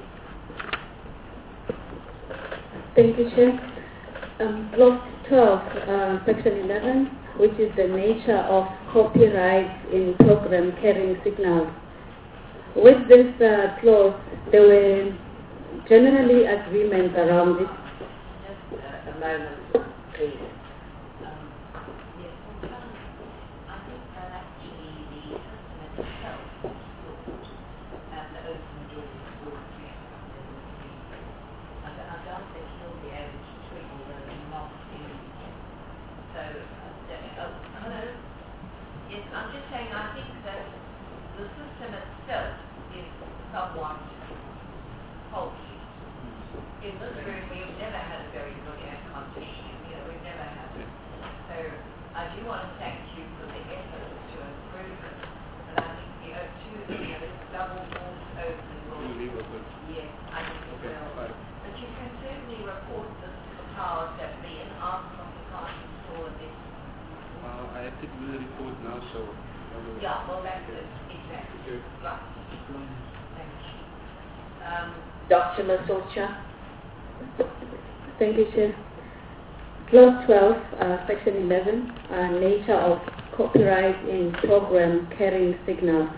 Thank you, Chair. Um, Clause twelve, uh, Section eleven, which is the nature of copyright in program carrying signals. With this uh, clause, there were generally agreements around it. Just uh, a moment, please. Um, yes, well, I think that actually the system itself is good, and the open doors will create I, I doubt that he'll be able to twiddle the knob anymore. So, uh, oh, hello? Yes, I'm just saying I think that the system itself is somewhat faulty. In this room, we've never had a very good air conditioning. You know, we've never had it. So I do want to thank you for the effort to improve it. But I think the O two, you know, this double vault open will, yes, I think it will. But you can certainly report this to the powers that be and ask them to can't install this. Uh, I have to do the report now, so... Yeah, well, that's it. Exactly. Right. Thank you. Um, Doctor Masocha? Thank you, Chair. Clause twelve, uh, Section eleven, uh, nature of copyright in program carrying signals.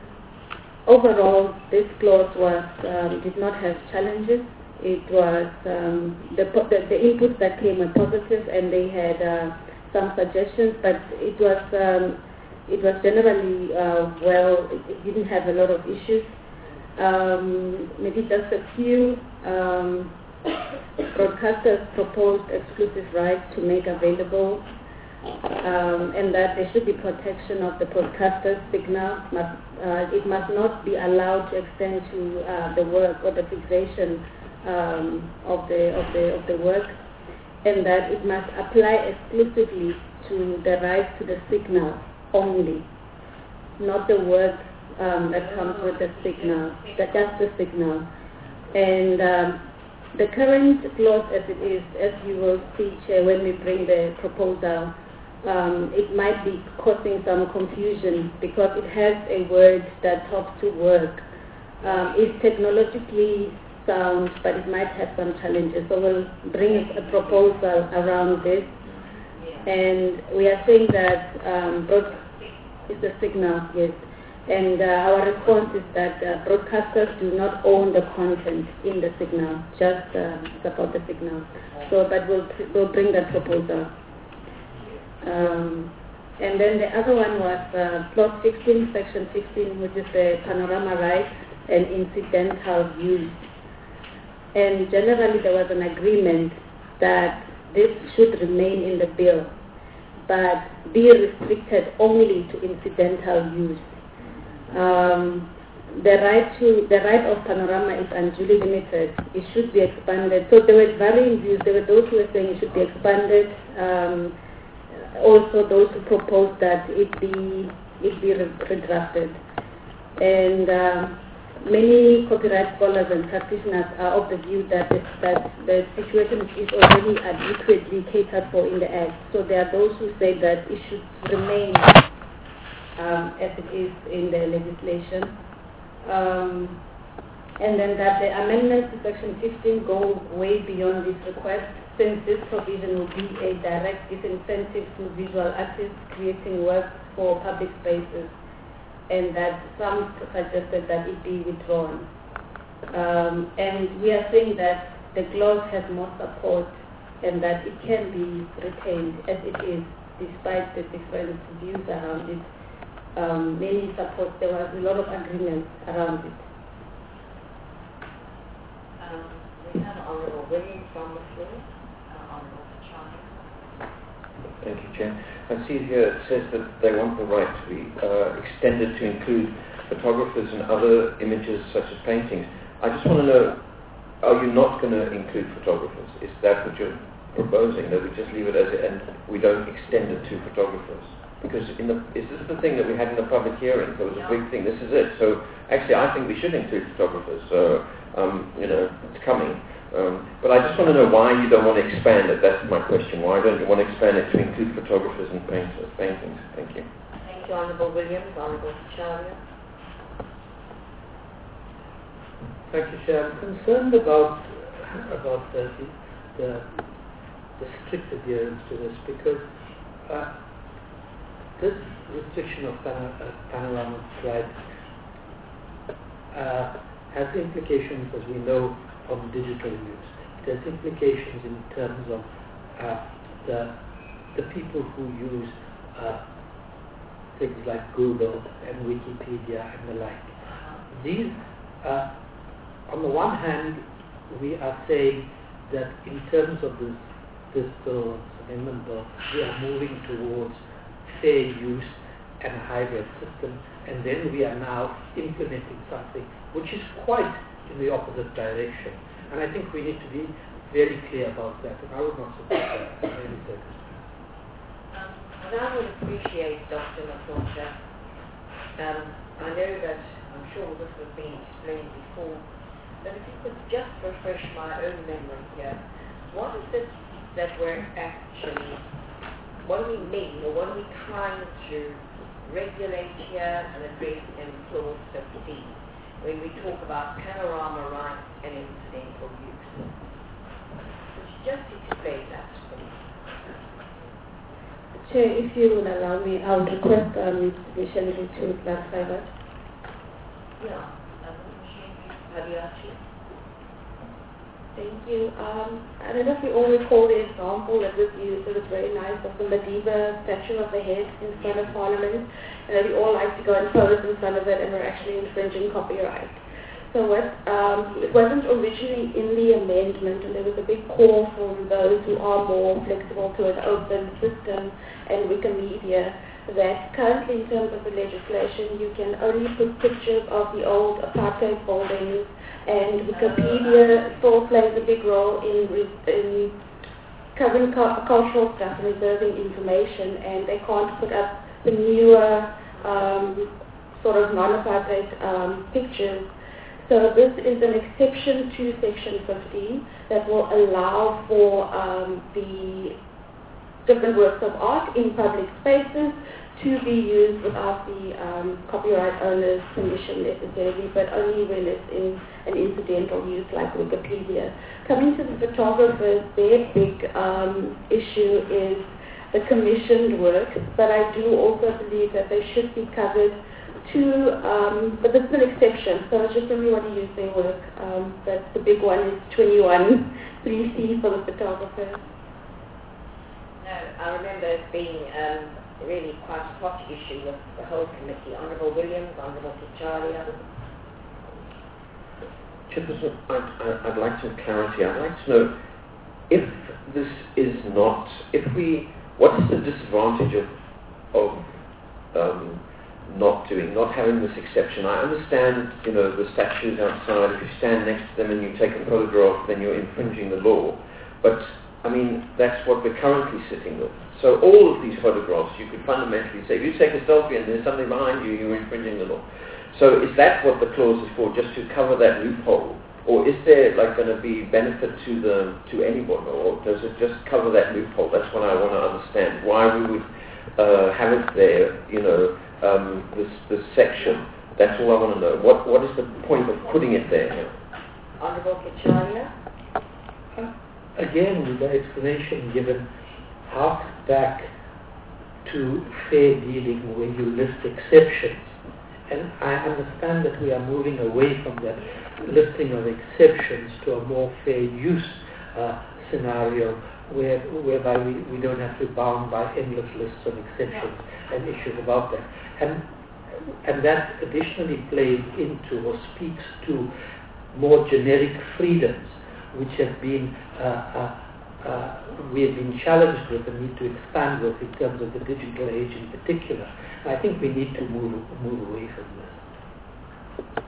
Overall, this clause was um, did not have challenges. It was um, the, the the inputs that came were positive, and they had uh, some suggestions, but it was um, it was generally uh, well. It, it didn't have a lot of issues. Um, maybe just a few. Um, broadcasters proposed exclusive rights to make available, um, and that there should be protection of the broadcaster's signal. Must, uh, it must not be allowed to extend to uh, the work or the fixation um, of the of the of the work, and that it must apply exclusively to the right to the signal only, not the work um, that comes with the signal, that just the signal, and. Um, The current clause as it is, as you will see, Chair, when we bring the proposal, um, it might be causing some confusion because it has a word that talks to work. Um, it's technologically sound, but it might have some challenges. So we'll bring a proposal around this. And we are saying that um, broad- is the signal, yes. And uh, our response is that uh, broadcasters do not own the content in the signal, just uh, support the signal. So, but we'll, we'll bring that proposal. Um, and then the other one was uh, Clause sixteen, Section sixteen, which is the panorama rights and incidental views. And generally there was an agreement that this should remain in the bill, but be restricted only to incidental views. Um, the right to the right of panorama is unduly limited. It should be expanded. So there were varying views. There were those who were saying it should be expanded. Um, also, those who proposed that it be it be redrafted. And um, many copyright scholars and practitioners are of the view that it, that the situation is already adequately catered for in the Act. So there are those who say that it should remain Um, as it is in the legislation, um, and then that the amendments to Section fifteen go way beyond this request, since this provision will be a direct disincentive to visual artists creating work for public spaces, and that some suggested that it be withdrawn. Um, and we are saying that the clause has more support and that it can be retained as it is, despite the different views around it. Um, many support, there was a lot of agreement around it. Um, we have Honourable Williams on the floor. uh, Honourable Charlie. Thank you, Chair. I see here it says that they want the right to be uh, extended to include photographers and other images such as paintings. I just want to know, are you not going to include photographers? Is that what you're proposing, that we just leave it as it and we don't extend it to photographers? Because in the, is this the thing that we had in the public hearing? There was a big thing. This is it. So actually, I think we should include photographers. So um, you know, it's coming. Um, but I just want to know why you don't want to expand it. That's my question. Why don't you want to expand it to include photographers and painters, paintings? Thank you. Thank you, Honourable Williams. Honourable Charia. Thank you, Chair. I'm concerned about about the the, the strict adherence to this because. Uh, This restriction of pan- uh, panorama rights uh, has implications, as we know, on digital use. It has implications in terms of uh, the the people who use uh, things like Google and Wikipedia and the like. These, uh, on the one hand, we are saying that in terms of this this bill, amendment bill, we are moving towards fair use and a hybrid system, and then we are now implementing something which is quite in the opposite direction. And I think we need to be very clear about that, and I would not support that in any circumstance. Um, What I would appreciate, Doctor Mathonja, um, I know that, I'm sure this has been explained before, but if you could just refresh my own memory here, what is it that we're actually, what do we mean, or what are we trying to regulate here and address in clause fifteen, when we talk about panorama rights and incidental use? Could you just explain that for me? Chair, if you will allow me, I would request um, Mister Missionary to clarify that. Yeah. Hadiachi? Thank you. Um, I don't know if you all recall the example that was used, it was very nice, of the Madiba statue of the head in front of Parliament. And we all like to go and pose in front of it, and we're actually infringing copyright. So what, um, it wasn't originally in the amendment, and there was a big call from those who are more flexible to an open system and Wikimedia, that currently in terms of the legislation you can only put pictures of the old apartheid buildings, and Wikipedia still plays a big role in, in covering cu- cultural stuff and reserving information, and they can't put up the newer um, sort of non-apartheid um, pictures. So this is an exception to Section fifteen that will allow for um, the different works of art in public spaces to be used without the um, copyright owner's permission necessarily, but only when it's in an incidental use like Wikipedia. Coming to the photographers, their big um, issue is the commissioned work, but I do also believe that they should be covered to, um, but this is an exception, so it's just everyone to use their work, um, but the big one is twenty-one three C for the photographers. No, I remember it being um, really quite a hot issue with the whole committee. Honourable Williams, Honourable Kicharia. Chairperson, I'd, I'd like some clarity. I'd like to know if this is not, if we, what is the disadvantage of, of um, not doing, not having this exception? I understand, you know, the statues outside, if you stand next to them and you take a photograph, then you're infringing the law. But, I mean, that's what we're currently sitting with. So all of these photographs, you could fundamentally say, if you take a selfie and there's something behind you, you're infringing the law. So is that what the clause is for, just to cover that loophole? Or is there, like, going to be benefit to the to anyone, or does it just cover that loophole? That's what I want to understand. Why we would uh, have it there, you know, um, this this section. That's all I want to know. What what is the point of putting it there? Honourable Kicharia. Uh, again, the explanation given harks back to fair dealing when you list exceptions. And I understand that we are moving away from that listing of exceptions to a more fair use uh, scenario where, whereby we, we don't have to be bound by endless lists of exceptions and issues about that. And, and that additionally plays into or speaks to more generic freedoms which have been uh, uh, uh, we have been challenged with and need to expand with in terms of the digital age in particular. I think we need to move move away from this.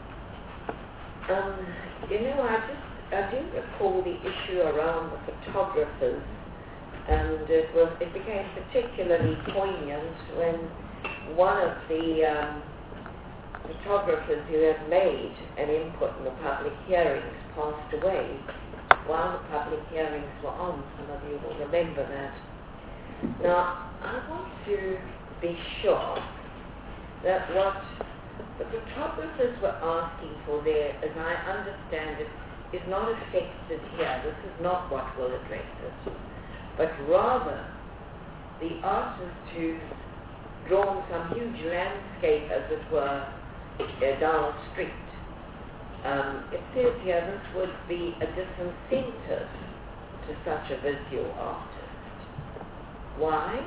Um, you know, I just I do recall the issue around the photographers, and it was it became particularly poignant when one of the um, photographers who had made an input in the public hearings passed away while the public hearings were on. Some of you will remember that. Now, I want to be sure that what the photographers were asking for there, as I understand it, is not affected here. This is not what will address it. But rather, the artist who's drawn some huge landscape, as it were, uh, down a street. Um, it says here this would be a disincentive to such a visual artist. Why?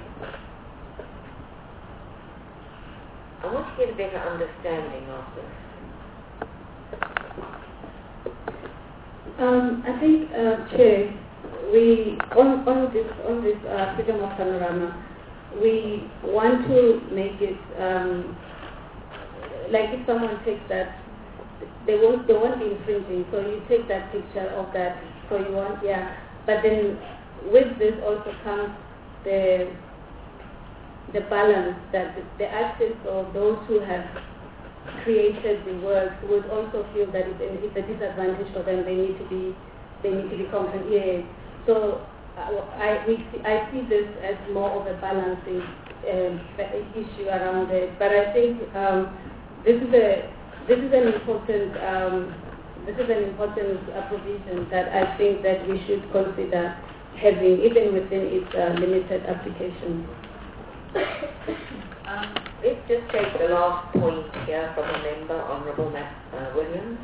I want to get a better understanding of this. Um, I think, uh, Chair, we on on this on this uh, freedom of panorama, we want to make it um, like if someone takes that, they won't they won't be infringing. So you take that picture of that. So you want yeah, but then with this also comes the the balance that the, the artists or those who have created the work would also feel that it's, it's a disadvantage for them. They need to be, they need to be compensated. So uh, I, we see, I see this as more of a balancing um, issue around it. But I think um, this is a, this is an important, um, this is an important uh, provision that I think that we should consider having even within its uh, limited application. Um, let's just take the last point here from a member, Honourable Matt uh, Williams.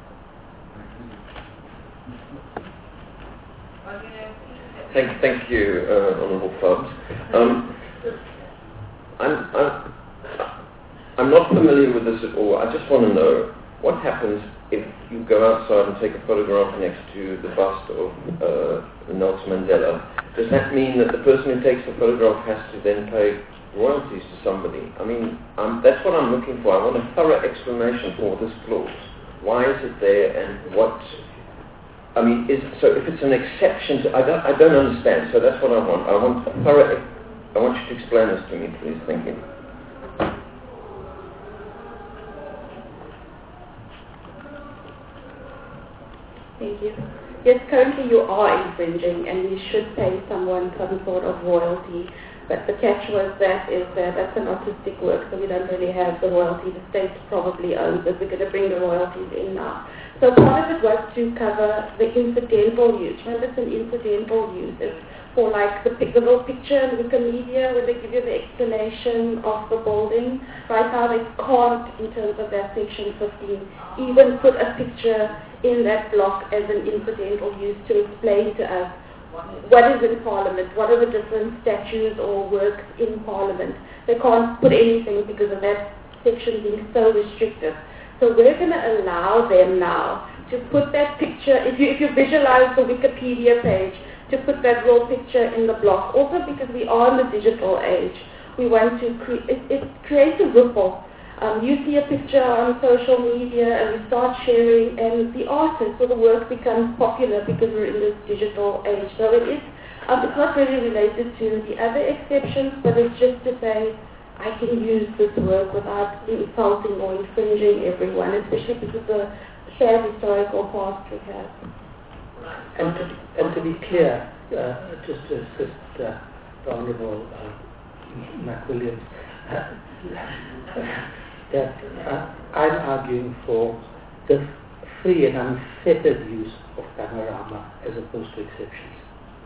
Thank, thank you, uh, Honourable Phelps. Um, I'm, I'm, I'm not familiar with this at all. I just want to know what happens if you go outside and take a photograph next to the bust of uh, Nelson Mandela. Does that mean that the person who takes the photograph has to then pay royalties to somebody? I mean, um, that's what I'm looking for. I want a thorough explanation for this clause. Why is it there, and what? I mean, is so if it's an exception to, I don't, I don't understand. So that's what I want. I want a thorough. I want you to explain this to me, please. Thank you. Thank you. Yes, currently you are infringing, and you should pay someone some sort of royalty. But the catch was that is that that's an artistic work, so we don't really have the royalty. The state probably owns it. We're going to bring the royalties in now. So part of it was to cover the incidental use. Remember, it's an incidental use. It's for like the, pic- the little picture in Wikimedia where they give you the explanation of the building. Right now they can't, in terms of that section fifteen, even put a picture in that block as an incidental use to explain to us what is in Parliament, what are the different statues or works in Parliament. They can't put anything because of that section being so restrictive. So we're going to allow them now to put that picture, if you, if you visualize the Wikipedia page, to put that raw picture in the block. Also because we are in the digital age, we want to create, it, it creates a ripple. Um, you see a picture on social media and we start sharing, and the artist or the work becomes popular because we're in this digital age. So it is, um, it's not really related to the other exceptions, but it's just to say, I can use this work without insulting or infringing everyone, especially because of the shared historical past we have. And to, and to be clear, uh, just to assist uh, the Honourable uh, Mac Williams, uh, that uh, I'm arguing for the free and unfettered use of panorama as opposed to exceptions.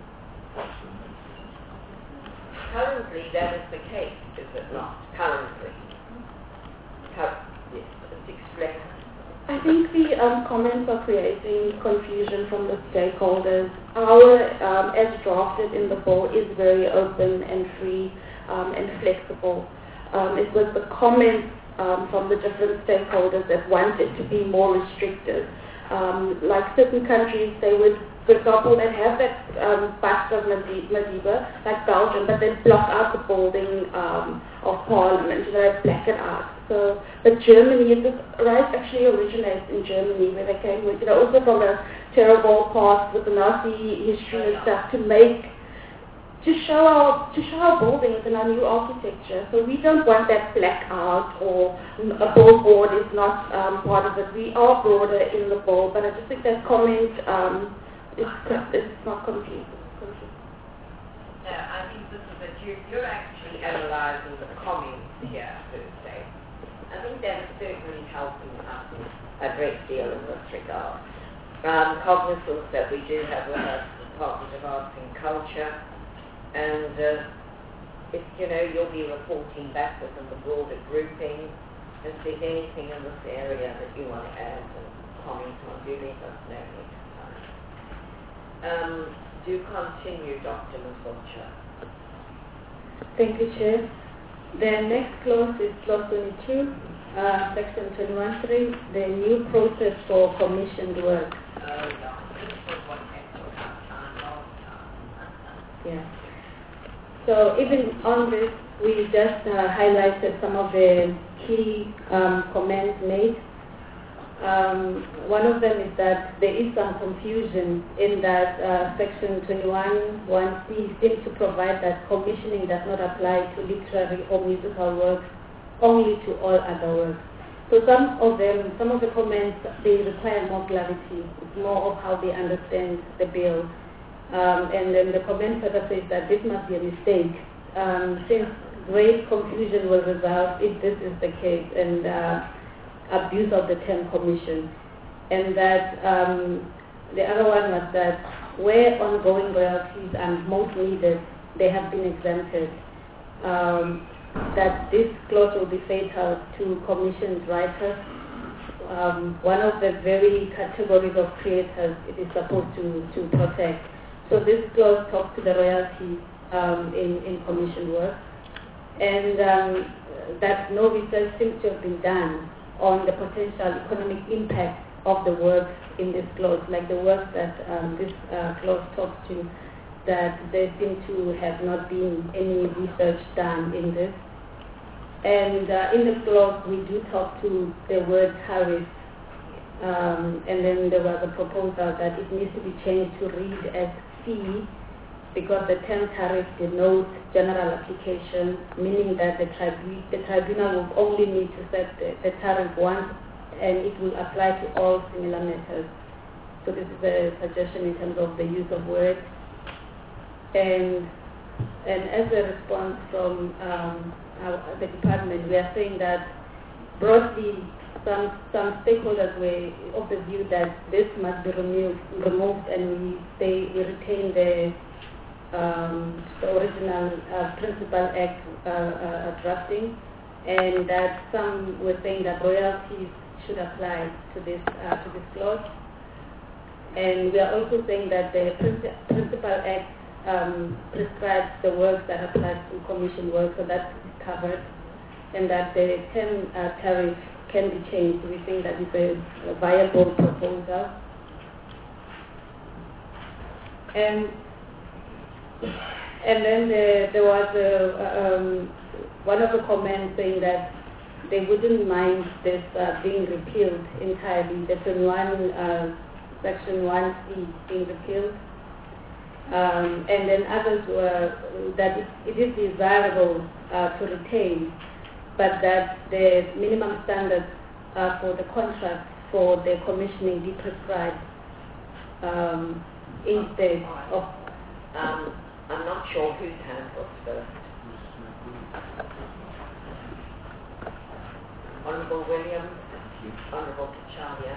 Currently, that is the case, is it not? Currently. Cur- yes, let's explain. I think the um, comments are creating confusion from the stakeholders. Our, um, as drafted in the bill, is very open and free um, and flexible. Um, it was the comments um, from the different stakeholders that wanted to be more restrictive. Um, like certain countries, they would, for example, they have that um, bust of Madiba, like Belgium, but they block out the building um, of Parliament, you know, they black it out. So, but Germany, this right actually originates in Germany, where they came with, you know, also from a terrible past with the Nazi history and stuff, to make, to show our, to show our buildings and our new architecture. So we don't want that black out, or a billboard is not um, part of it. We are broader in the bill, but I just think that comment um, is, is not complete. No, I think this is that you, you're actually analysing the comments here, per se. I think that is certainly helping us a great deal in this regard. Um, cognizance that we do have with us the Department of Arts and Culture, and uh, if you know, you'll be reporting back within the broader grouping. If there's anything in this area that you want to add and comment on, do let us know next time. Um, do continue, Doctor Masucha. Thank you, Chair. The next clause is clause twenty-two, uh, section twenty-one three, the new process for commissioned work. Oh, no, this was what happened last time, last time. Yeah. So even on this, we just uh, highlighted some of the key um, comments made. Um, one of them is that there is some confusion in that uh, Section twenty-one one C seems to provide that commissioning does not apply to literary or musical works, only to all other works. So some of them, some of the comments, they require more clarity. It's more of how they understand the bill. Um, and then the comment further says that this must be a mistake, um, since great confusion will result if this is the case, and uh, abuse of the term commission. And that um, the other one was that where ongoing royalties are most needed, they have been exempted. Um, that this clause will be fatal to commissioned writers. Um, one of the very categories of creators it is supposed to, to protect. So this clause talks to the royalties um, in, in commissioned work. And um, that no research seems to have been done on the potential economic impact of the works in this clause, like the works that um, this uh, clause talks to, that there seem to have not been any research done in this. And uh, in the clause we do talk to the word tariff, um, and then there was a proposal that it needs to be changed to read as fee, because the term tariff denotes general application, meaning that the, tribu- the tribunal will only need to set the, the tariff once, and it will apply to all similar matters. So this is a suggestion in terms of the use of words. And and as a response from um, our, the department, we are saying that broadly some some stakeholders were of the view that this must be removed, removed and we say we retain the um, the original uh, Principal Act uh, uh, drafting, and that some were saying that royalties should apply to this uh, to this clause. And we are also saying that the Princi- Principal Act um, prescribes the works that apply to commission work, so that is covered, and that the term uh, tariff can be changed. We think that is a, a viable proposal. And and then the, there was a, um, one of the comments saying that they wouldn't mind this uh, being repealed entirely, the twenty-one uh, Section one C being repealed. Um, and then others were that it, it is desirable uh, to retain, but that the minimum standards uh, for the contract for the commissioning be prescribed um, instead of... Um, I'm not sure whose hand was first. Honourable Williams, Honourable Kachalia.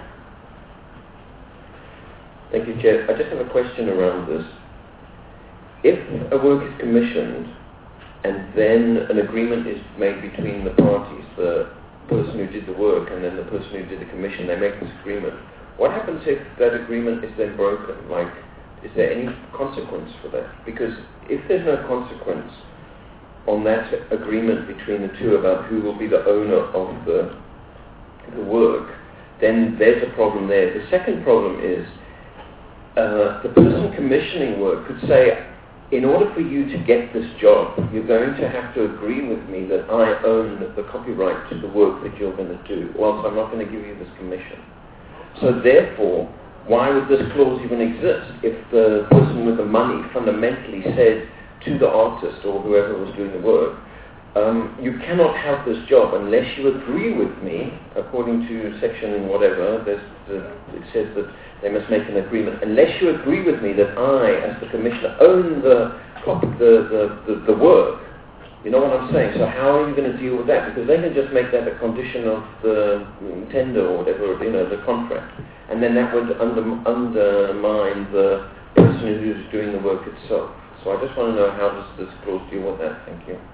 Thank you, Chair. I just have a question around this. If a work is commissioned and then an agreement is made between the parties, the person who did the work and then the person who did the commission, they make this agreement, what happens if that agreement is then broken? Like, is there any consequence for that? Because if there's no consequence on that agreement between the two about who will be the owner of the, the work, then there's a problem there. The second problem is uh, the person commissioning work could say, in order for you to get this job, you're going to have to agree with me that I own the copyright to the work that you're going to do, or else I'm not going to give you this commission. So therefore, why would this clause even exist if the person with the money fundamentally said to the artist or whoever was doing the work, um, you cannot have this job unless you agree with me, according to section whatever, there's the, it says that they must make an agreement, unless you agree with me that I, as the commissioner, own the, copy, the, the, the, the work. You know what I'm saying? So how are you going to deal with that? Because they can just make that a condition of the tender or whatever, you know, the contract. And then that would under, undermine the person who's doing the work itself. So I just want to know, how does this clause deal with that? Thank you.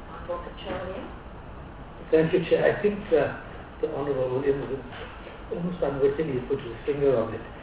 Thank you, Chair. I think uh, the Honourable Williams is almost unwittingly put his finger on it.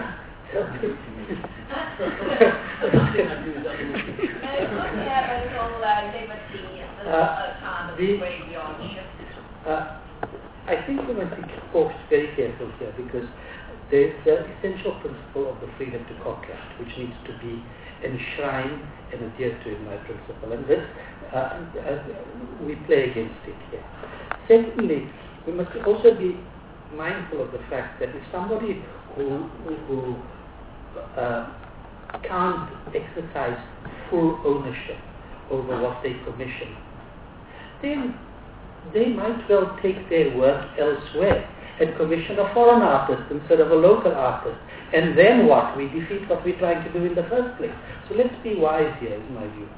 uh, the, uh, I think we must be very careful here, because there's the essential principle of the freedom to contract, which needs to be enshrined and adhered to in my principle, and this uh, uh, we play against it here. Secondly, we must also be mindful of the fact that if somebody who, who, who uh, can't exercise full ownership over what they commission, then they might well take their work elsewhere and commission a foreign artist instead of a local artist. And then what? We defeat what we're trying to do in the first place. So let's be wise here, is my view.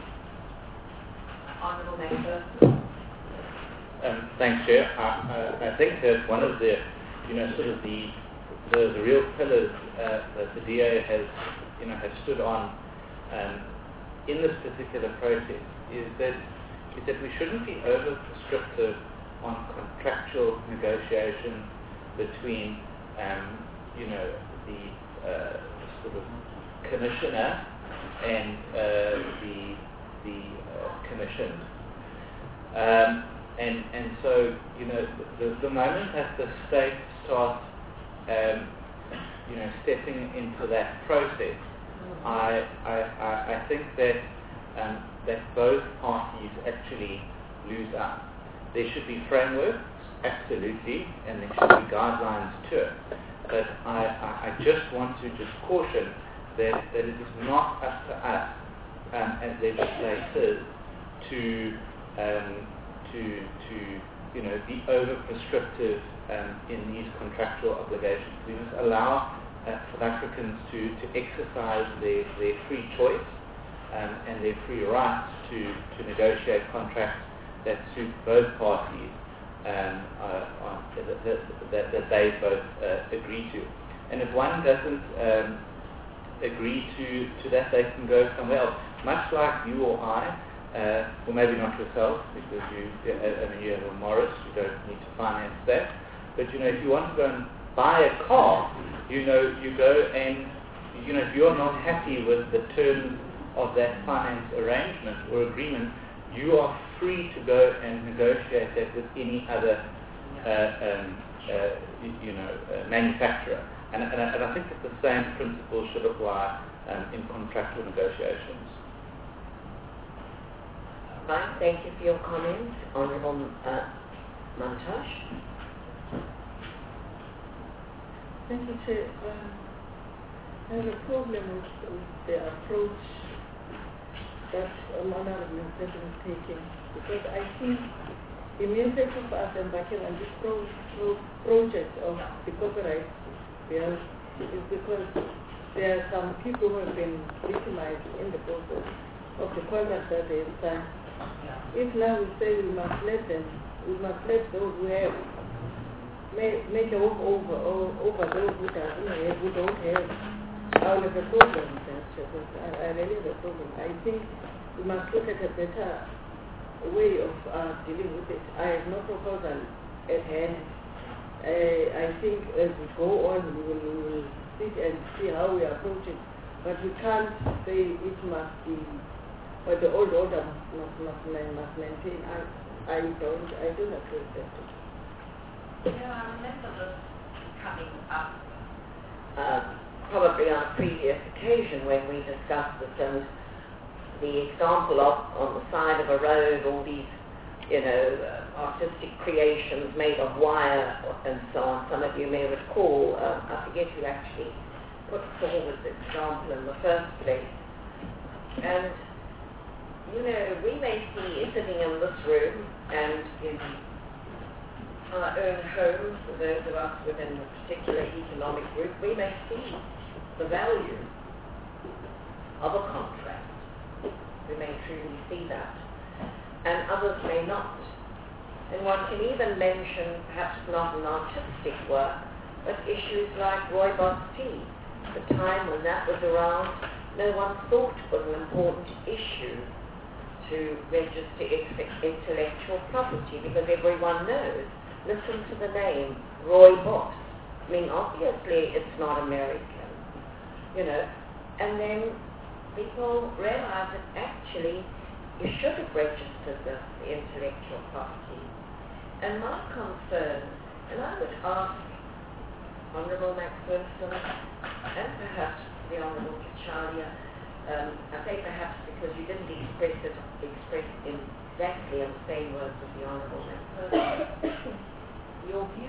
Honourable Member. Um, thanks, Chair. I, I, I think that one of the, you know, sort of the the, the real pillars uh, that the D A has, you know, has stood on um, in this particular process is that is that we shouldn't be over prescriptive on contractual negotiation between, um, you know, the uh, sort of commissioner and uh, the the uh, commissioned. Um, and and so, you know, the, the moment that the state starts, um, you know, stepping into that process, I I, I, I think that um, that both parties actually lose out. There should be frameworks, absolutely, and there should be guidelines to it. But I, I, I just want to just caution that, that it is not up to us um, as legislators to um, to to you know be over prescriptive um, in these contractual obligations. We must allow uh, South Africans to, to exercise their, their free choice um, and their free rights to, to negotiate contracts that suit both parties um, uh, on, that, that, that, that they both uh, agree to. And if one doesn't um, agree to, to that, they can go somewhere else. Much like you or I, uh, or maybe not yourself, because you, uh, I mean, you have a Morris, you don't need to finance that. But you know, if you want to go and buy a car, you know, you go and you know, if you're not happy with the terms of that finance arrangement or agreement, you are free to go and negotiate that with any other, uh, um, uh, you, you know, uh, manufacturer. And, and, I, and I think that the same principle should apply um, in contractual negotiations. Right, thank you for your comments. Honourable uh, Mantosh. Thank you, Chair. Um, I have a problem with, with the approach that um, Honourable President is taking, because I think the main purpose of us embarking on this pro, pro, project of the copyright bill is because there are some people who have been victimized in the process of the contract that they have signed. If now we say we must let them, we must let those who have make, make a walk over or over those who don't have, who don't have. I will have a problem with that, because I, I really have a problem. I think we must look at a better way of uh, dealing with it. I have no proposal at hand. Uh, I think as we go on, we will, we will sit and see how we approach it. But we can't say it must be, but the old order must, must, must maintain. I, I don't, I don't agree with that. You know, I remember this coming up. Uh, probably on a previous occasion when we discussed this, and the example of on the side of a road all these, you know, uh, artistic creations made of wire and so on. Some of you may recall, uh, I forget who actually put forward the example in the first place. And, you know, we may see sitting in this room and in our own homes, for those of us within a particular economic group, we may see the value of a contract. We may truly see that. And others may not. And one can even mention, perhaps not an artistic work, but issues like Rooibos tea. The time when that was around, no one thought it was an important issue to register intellectual property, because everyone knows. Listen to the name, Rooibos. I mean, obviously it's not American, you know. And then people realize that actually you should have registered the, the intellectual property. And my concern, and I would ask Honourable Max Winston and perhaps the Honourable Kachalia, um, I say perhaps because you didn't express it express exactly in the same words as the Honourable Max Winston, your views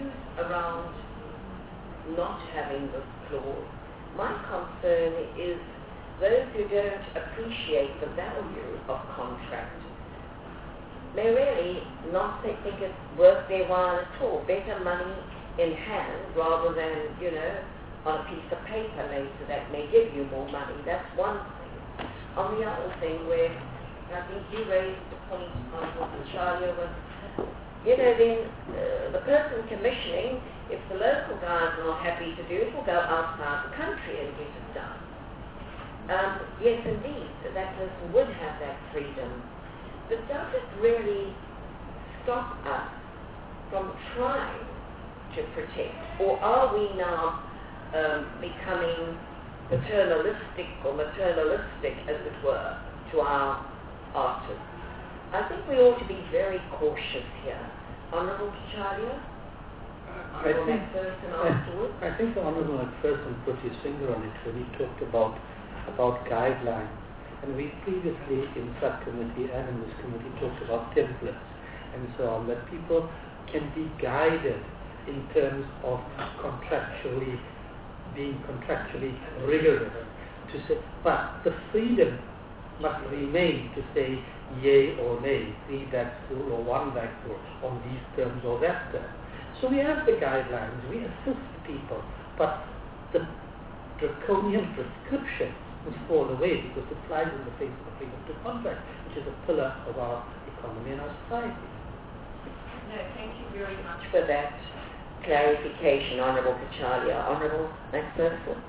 around not having this clause. My concern is those who don't appreciate the value of contract may really not think it's worth their while at all. Better money in hand rather than, you know, on a piece of paper later that may give you more money. That's one thing. On the other thing where I think you raised the point on what Charlie was, you know, then uh, the person commissioning, if the local guys are not happy to do it, will go outside the country and get it done. Um, yes, indeed, that person would have that freedom. But does it really stop us from trying to protect? Or are we now um, becoming paternalistic or maternalistic, as it were, to our artists? I think we ought to be very cautious here. Honourable Chalia? I think, afterwards? I, I think the Honourable McPherson put his finger on it when he talked about, about guidelines. And we previously in subcommittee and in this committee talked about templates and so on, that people can be guided in terms of contractually being contractually rigorous to say, but the freedom must remain to say yea or nay, three that rule or one that rule on these terms or that term. So we have the guidelines, we assist people, but the draconian prescription must fall away because it flies in the face of the freedom to contract, which is a pillar of our economy and our society. No, thank you very much for that clarification, Honourable Kachalia. Honourable McPherson.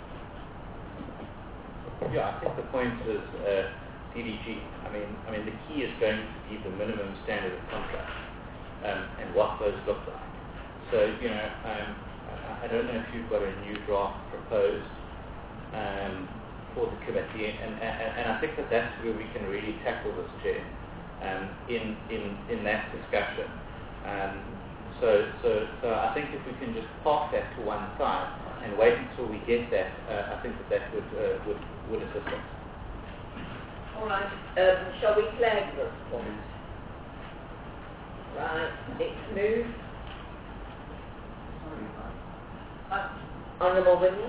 Yeah, I think the point is uh, D D G. I mean, I mean, the key is going to be the minimum standard of contract um, and what those look like. So, you know, um, I don't know if you've got a new draft proposed um, for the committee, and, and, and I think that that's where we can really tackle this, Chair, um, in, in, in that discussion. Um, so, so, so I think if we can just park that to one side and wait until we get that, uh, I think that that would, uh, would, would assist us. All right. Um, shall we flag this point? Right. Let's move. Uh, Honourable Williams.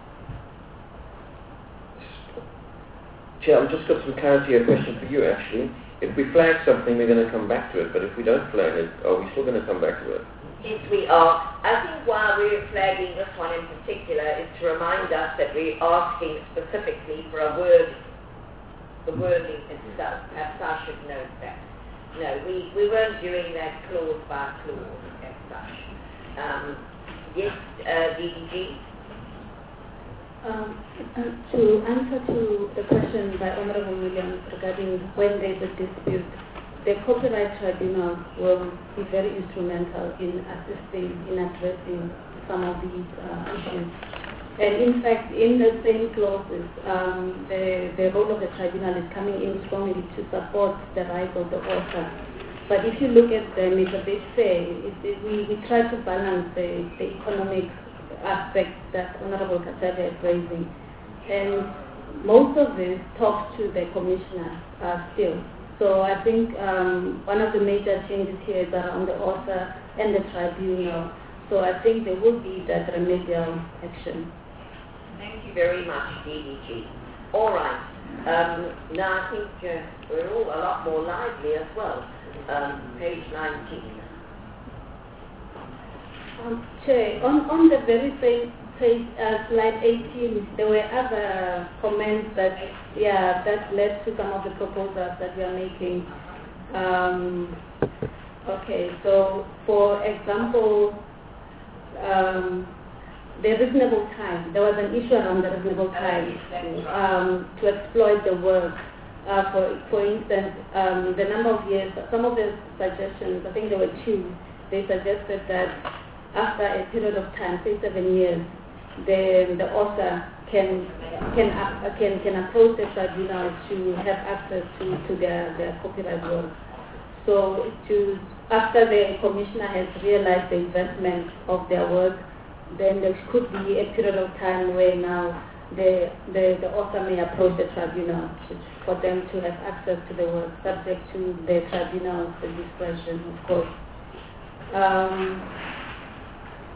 Chair, I've just got some clarity, a question for you actually. If we flag something, we're going to come back to it, but if we don't flag it, are we still going to come back to it? Yes, we are. I think why we're flagging this one in particular is to remind us that we're asking specifically for a word, the wording itself. Perhaps I should note that. No, we, we weren't doing that clause by clause as such. Um, yes, uh, D D G? Um, uh, to answer to the question by Honourable Williams regarding when there is a dispute, the Copyright Tribunal will be very instrumental in assisting in addressing some of these uh, issues. And in fact, in the same clauses, um, the, the role of the tribunal is coming in strongly to support the rights of the author. But if you look at them, it's a bit fair. It, it, we, we try to balance the, the economic aspects that Honourable Kachalia is raising. And most of this talks to the commissioner uh, still. So I think um, one of the major changes here is around the author and the tribunal. So I think there will be that remedial action. Thank you very much, D D G. All right. Um, now I think uh, we're all a lot more lively as well. Um, page nineteen. Um, Chair, on, on the very same page, uh, slide eighteen, there were other comments that, yeah, that led to some of the proposals that we are making. Um, okay, so for example, um, the reasonable time. There was an issue around the reasonable time um, to exploit the work. Uh, for, for instance, um, the number of years, some of the suggestions, I think there were two, they suggested that after a period of time, say seven years, the, the author can can, uh, can can approach the tribunal to have access to, to their, their copyright work. So to, after the commissioner has realized the investment of their work, then there could be a period of time where now the, the, the author may approach the tribunal to, for them to have access to the work, subject to the tribunal's discretion, of course. Um,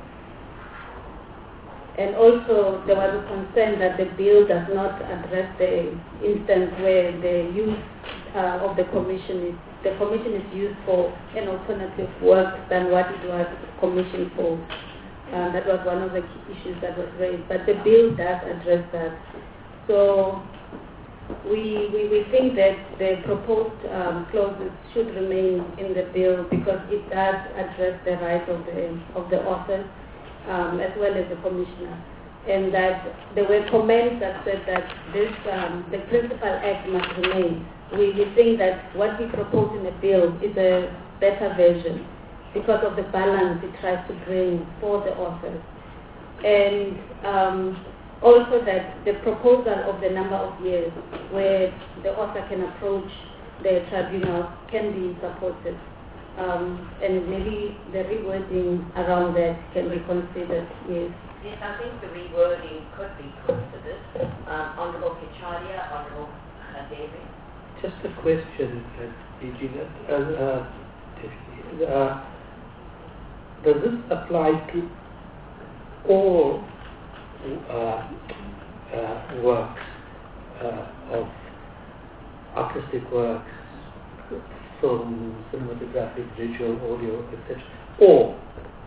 And also there was a concern that the bill does not address the instance where the use uh, of the commission is, the commission is used for an alternative work than what it was commissioned for. Uh, that was one of the key issues that was raised. But the bill does address that. So we, we, we think that the proposed um, clauses should remain in the bill because it does address the rights of the, of the authors um, as well as the commissioner. And that there were comments that said that this, um, the principal act must remain. We, we think that what we propose in the bill is a better version because of the balance it tries to bring for the authors. And um, also that the proposal of the number of years where the author can approach the tribunal can be supported. Um, and maybe the rewording around that can be considered, yes. Yes, I think the rewording could be considered. Um, Honourable Kicharia, Honourable Khaderi. Just a question, uh, Regina. Uh, uh, uh, does this apply to all uh, uh, works uh, of artistic works, film, cinematographic, visual, audio, et cetera, or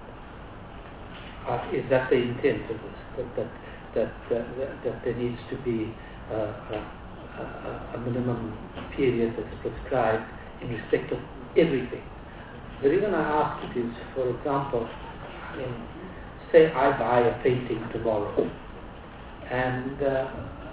uh, is that the intent of this? That that that, that, that, that there needs to be uh, a, a, a minimum period that's prescribed in respect of everything. The reason I ask it is, for example, in, say I buy a painting tomorrow, and uh,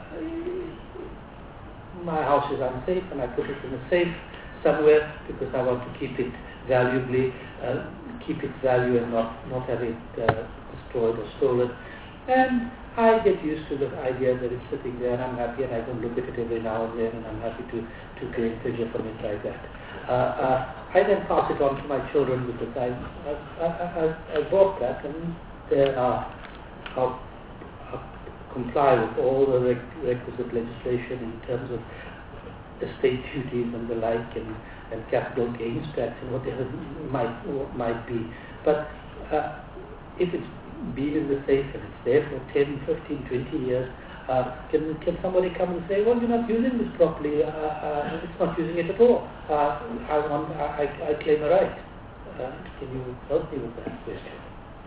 my house is unsafe, and I put it in a safe somewhere because I want to keep it valuably, uh, keep its value and not, not have it uh, destroyed or stolen. And I get used to the idea that it's sitting there and I'm happy and I can look at it every now and then and I'm happy to, to gain pleasure from it like that. Uh, uh, I then pass it on to my children because I, I, I, I, I bought that and they are, are, are comply with all the requisite legislation in terms of estate duties and the like, and, and capital gains tax and whatever might might be. But uh, if it's been in the safe and it's there for ten, fifteen, twenty years, uh, can can somebody come and say, well, you're not using this properly, uh, uh, it's not using it at all. Uh, I want, I, I claim a right. Uh, can you help me with that question?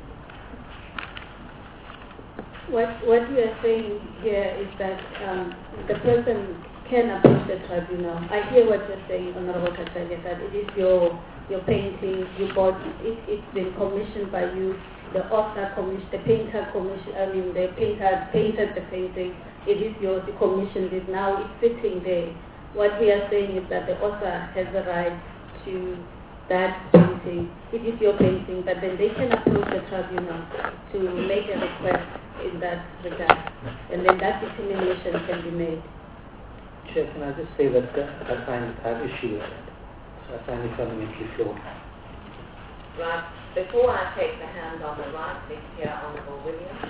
What what you are saying here is that um, the person can approach the tribunal. I hear what you're saying, Honorable Katalia, that it is your your painting, you bought it, it's been commissioned by you, the author commissioned, the painter commissioned, I mean the painter painted the painting, it is yours, you commissioned it, now it's sitting there. What we are saying is that the author has the right to that painting. It is your painting, but then they can approach the tribunal to make a request in that regard, and then that determination can be made. Chair, can I just say that uh, I find I have issue with that. So I find it fundamentally flawed. Right. Before I take the hand on the right, let's hear Honourable Williams.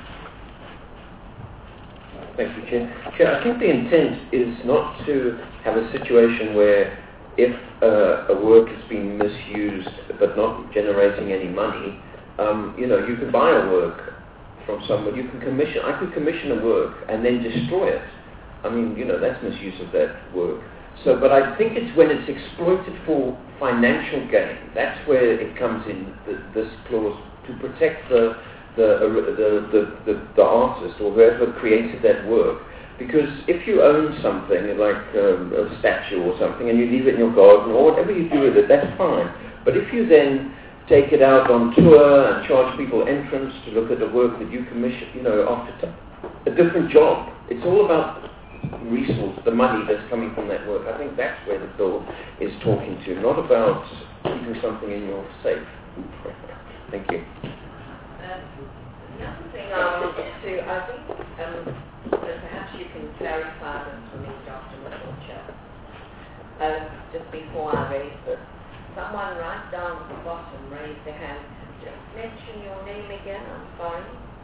Thank you, Chair. Chair, I think the intent is not to have a situation where if uh, a work has been misused but not generating any money, um, you know, you can buy a work from someone, you can commission, I could commission a work and then destroy it. I mean, you know, that's misuse of that work. So, but I think it's when it's exploited for financial gain, that's where it comes in, the, this clause, to protect the the, the, the, the, the artist or whoever created that work. Because if you own something, like um, a statue or something, and you leave it in your garden, or whatever you do with it, that's fine. But if you then take it out on tour and charge people entrance to look at the work that you commission, you know, after t- a different job, it's all about resource, the money that's coming from that work. I think that's where the bill is talking to, not about keeping something in your safe. Thank you. Um, the other thing I wanted to, I think, um, so perhaps you can clarify this for me, Doctor Mitchell, uh, just before I raise this. Someone right down at the bottom raised their hand. Just mention your name again, I'm sorry.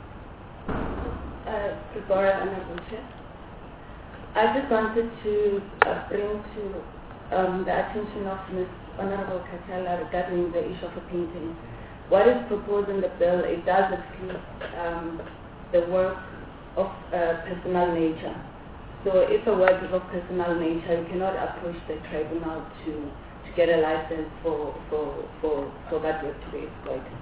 Uh, Deborah Anabucha. I just wanted to uh, bring to um, the attention of Miz Honorable Katala regarding the issue of a painting. What is proposed in the bill, it does exclude um, the work of uh, personal nature. So if a work is of personal nature, you cannot approach the tribunal to, to get a license for, for, for, for that work to be exploited.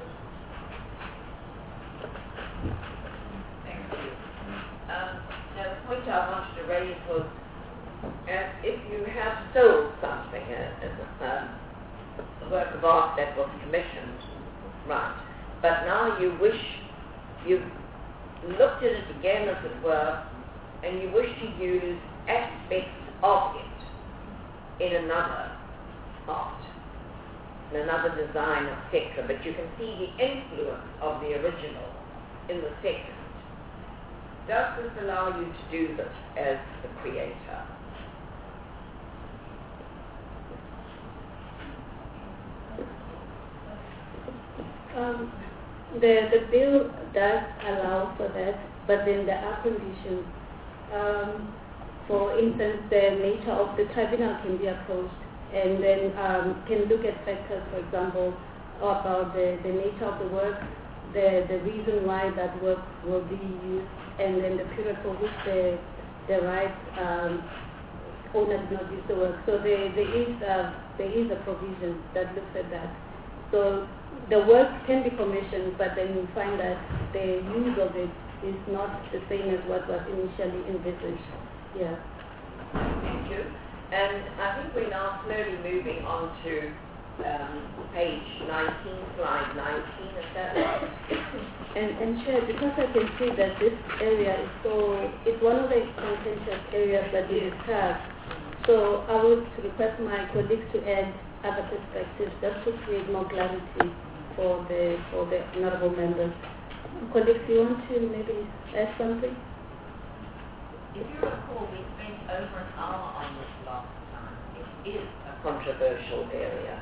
Thank you. Um, now the point I wanted to raise was, as if you have sold something, uh, uh, a work of art that was commissioned, right, but now you wish, you've looked at it again, as it were, and you wish to use aspects of it in another art, in another design, et cetera, but you can see the influence of the original in the second. Does this allow you to do this as the creator? Um, the, the bill does allow for that, but then there are conditions. Um, for instance, the nature of the tribunal can be approached and then um, can look at factors, for example, about the, the nature of the work, the, the reason why that work will be used, and then the period for which the, the right um, owner did not use the work. So there, there, is a, there is a provision that looks at that. So the work can be commissioned, but then you find that the use of it is not the same as what was initially envisaged. Yeah. Thank you. And I think we're now slowly moving on to um, page nineteen, slide nineteen, is that right? And, and Chair, because I can see that this area is so, it's one of the contentious areas that we discussed, so I would request my colleagues to add other perspectives just to create more clarity for the for the honorable members. Colleagues, you want to maybe add something? If you recall, we spent over an hour on this last time. It is a Controversial area.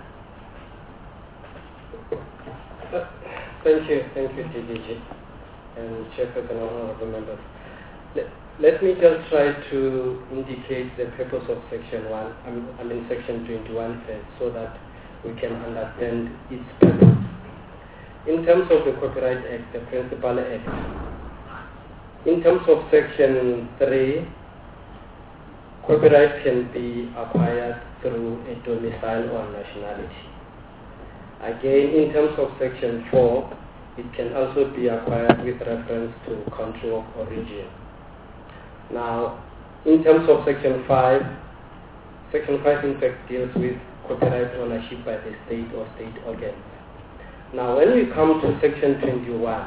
Thank you, thank you, T D G and Chairperson and honorable members. Let, let me just try to indicate the purpose of Section one, I mean, I mean Section twenty-one first, so that we can understand its purpose. In terms of the Copyright Act, the Principal Act, in terms of Section three, copyright can be acquired through a domicile or nationality. Again, in terms of Section four, it can also be acquired with reference to country of origin. Now, in terms of Section five, Section five in fact deals with copyright ownership by the state or state organs. Now, when we come to Section twenty-one,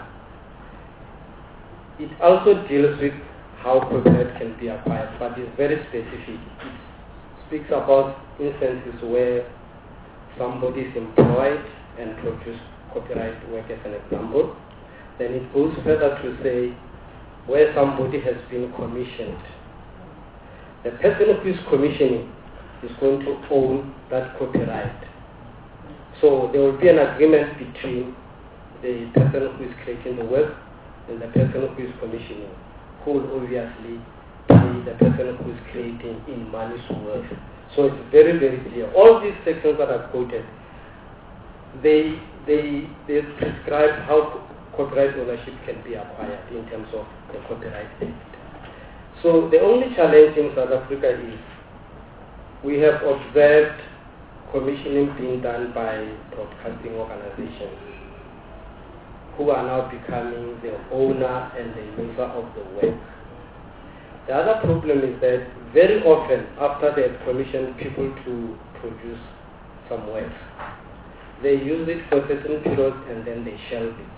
it also deals with how copyright can be acquired, but it's very specific. It speaks about instances where somebody is employed and produce copyright work as an example. Then it goes further to say where somebody has been commissioned. The person who is commissioning is going to own that copyright. So there will be an agreement between the person who is creating the work and the person who is commissioning, who will obviously pay the person who is creating in money's worth. So it's very, very clear. All these sections that I've quoted, they, they, they prescribe how copyright ownership can be acquired in terms of the Copyright Act. So the only challenge in South Africa is we have observed commissioning being done by broadcasting organizations who are now becoming the owner and the user of the work. The other problem is that very often after they have commissioned people to produce some work, they use it for a certain period and then they shelve it.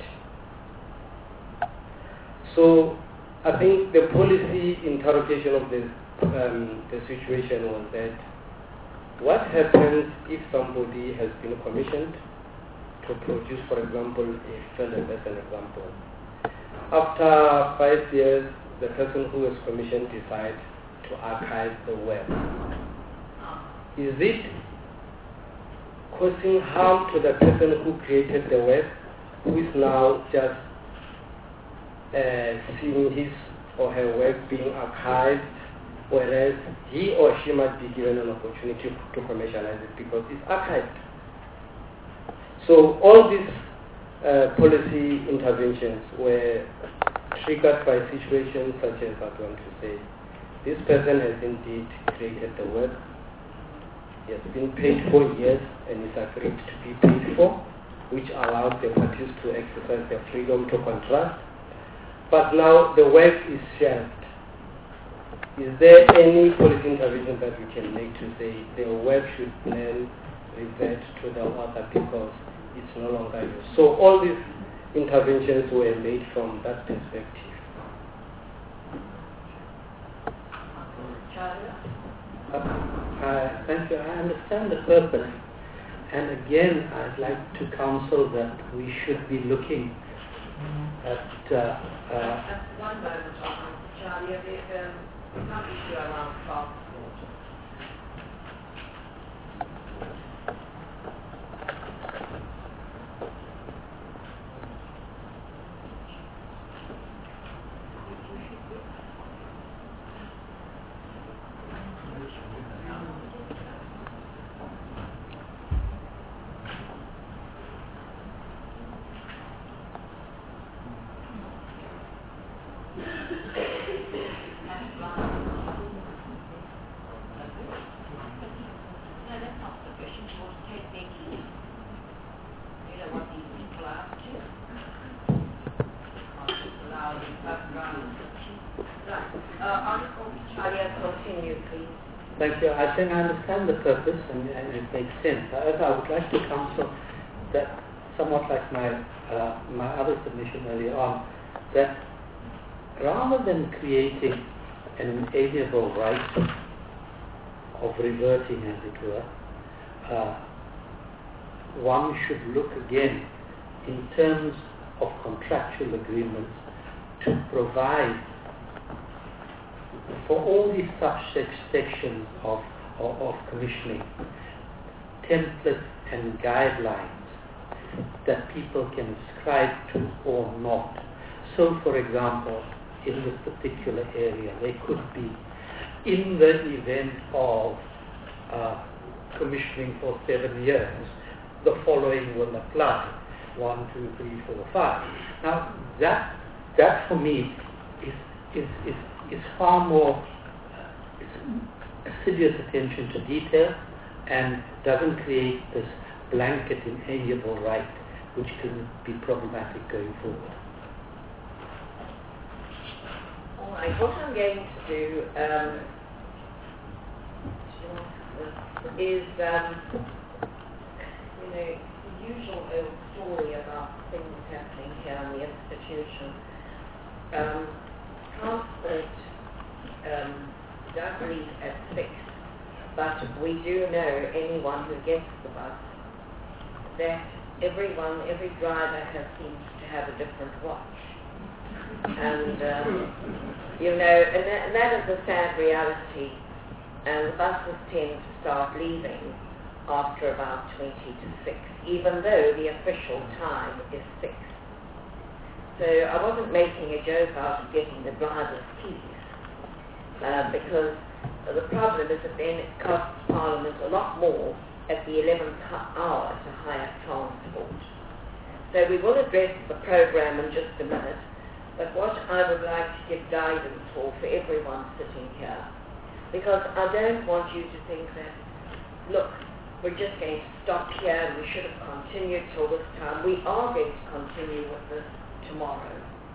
So I think the policy interrogation of this, um, the situation was that what happens if somebody has been commissioned to produce, for example, a film as an example. After five years, the person who was commissioned decides to archive the work. Is it causing harm to the person who created the work, who is now just uh, seeing his or her work being archived, whereas he or she might be given an opportunity to commercialize it because it's archived? So all these uh, policy interventions were triggered by situations such as I want to say, this person has indeed created the work. He has been paid for years and is agreed to be paid for, which allows the parties to exercise their freedom to contract. But now the work is shelved. Is there any policy intervention that we can make to say the work should then revert to the author because it's no longer used? So all these interventions were made from that perspective. Uh, uh, thank you. I understand the purpose. And again, I'd like to counsel that we should be looking at... Uh, uh, one moment, Charlie. There's um, some issue around passport. Thank you. I think I understand the purpose and, and it makes sense. However, I would like to counsel that, somewhat like my uh, my other submission earlier on, that rather than creating an inalienable right of reverting, as it were, uh, one should look again in terms of contractual agreements to provide for all these subsections of, of, of commissioning, templates and guidelines that people can subscribe to or not. So, for example, in this particular area, they could be, in the event of uh, commissioning for seven years, the following will apply: one, two, three, four, five. Now, that that for me is is is is far more uh, it's assiduous attention to detail and doesn't create this blanket inalienable right which can be problematic going forward. All right, what I'm going to do um, is, um, you know, the usual old story about things happening here in the institution. Um, Transport um, does leave at six, but we do know, anyone who gets the bus, that everyone, every driver has seems to have a different watch. And, um, you know, and that, and that is a sad reality. And the buses tend to start leaving after about twenty to six, even though the official time is six. So I wasn't making a joke out of getting the driver's keys, uh, because the problem is that then it costs Parliament a lot more at the eleventh hour to hire transport. So we will address the programme in just a minute, but what I would like to give guidance for, for everyone sitting here, because I don't want you to think that, look, we're just going to stop here and we should have continued till this time. We are going to continue with this tomorrow.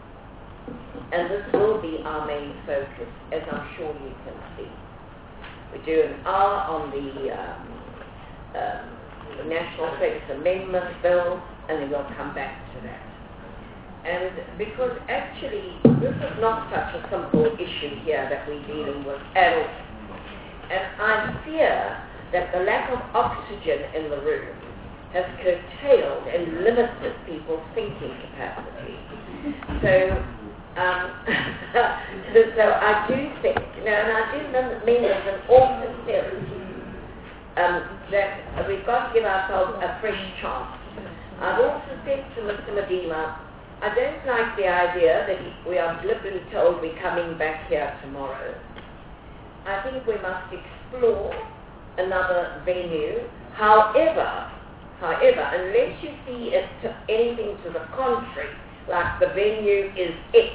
And this will be our main focus, as I'm sure you can see. We do an hour on the, um, um, the National Service Amendment Bill, and then we'll come back to that. And because actually, this is not such a simple issue here that we're dealing with at all. And I fear that the lack of oxygen in the room has curtailed and limited people's thinking capacity. So, um, so, so I do think, you know, and I do mean this in all sincerity, um, that we've got to give ourselves a fresh chance. I've also said to Mister Medema, I don't like the idea that we are deliberately told we're coming back here tomorrow. I think we must explore another venue. However, however, unless you see it to anything to the contrary, like the venue is X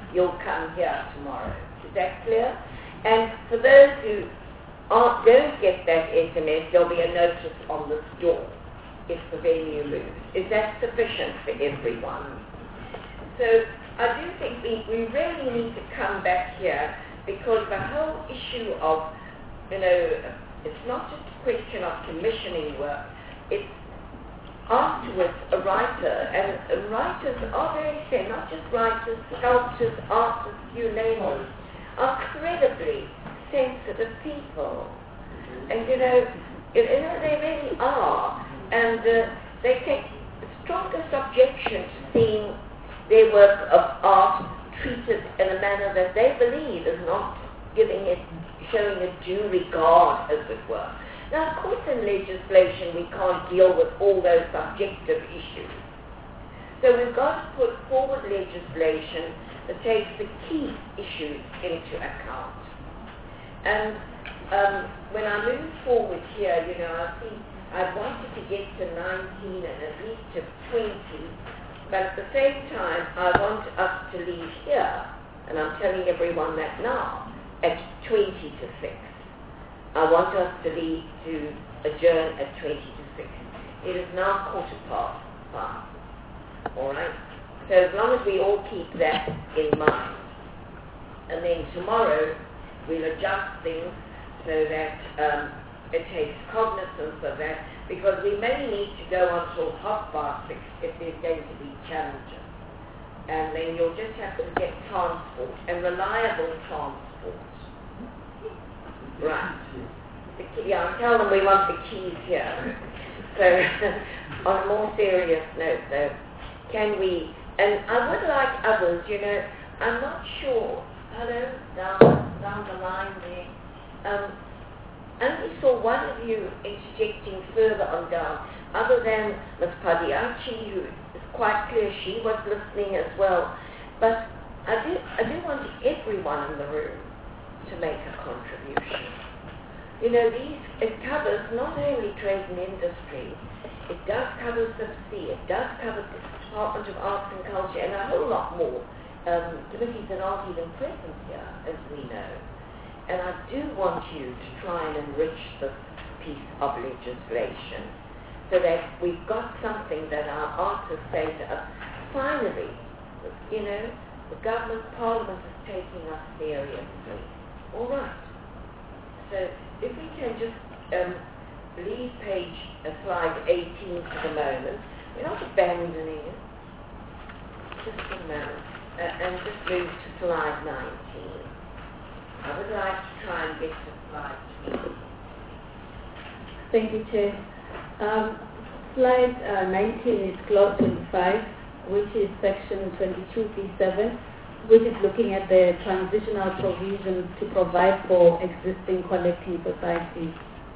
you'll come here tomorrow. Is that clear? And for those who aren't, don't get that S M S, there'll be a notice on the door if the venue moves. Is that sufficient for everyone? So I do think we, we really need to come back here, because the whole issue of, you know, it's not just a question of commissioning work, it's afterwards a writer, and uh, writers are very fair, not just writers, sculptors, artists, you name them, are incredibly sensitive people. And you know, you know they really are, and uh, they take the strongest objection to seeing their work of art treated in a manner that they believe is not giving it, showing it due regard, as it were. Now, of course, in legislation we can't deal with all those subjective issues. So we've got to put forward legislation that takes the key issues into account. And um, when I move forward here, you know, I think I wanted to get to nineteen and at least to twenty, but at the same time, I want us to leave here, and I'm telling everyone that now, at twenty to six. I want us to leave to adjourn at twenty to six. It is now quarter past five. All right? So as long as we all keep that in mind. And then tomorrow, we'll adjust things so that um, it takes cognizance of that, because we may need to go until half past six if there's going to be challenges. And then you'll just have to get transport, and reliable transport. Right. The key, yeah, tell them we want the keys here. So, on a more serious note, though, can we, and I would like others, you know, I'm not sure, hello, down, down the line there, um, I only saw one of you interjecting further on down, other than Miz Padiachi, who is quite clear she was listening as well. But I do, I do want everyone in the room to make a contribution. You know, these, it covers not only trade and industry, it does cover S I F C, it does cover the Department of Arts and Culture, and a whole lot more um, committees that aren't even present here, as we know. And I do want you to try and enrich this piece of legislation so that we've got something that our artists say to us, finally, you know, the government, Parliament is taking us seriously. All right. So if we can just um, leave page uh, slide eighteen for the moment, we're not abandoning it, just a moment, uh, and just move to slide nineteen. I would like to try and get to slide twenty. Thank you, Chair. Um, slide uh, nineteen is clause twenty-five, which is section twenty-two B seven, which is looking at the transitional provisions to provide for existing collecting societies.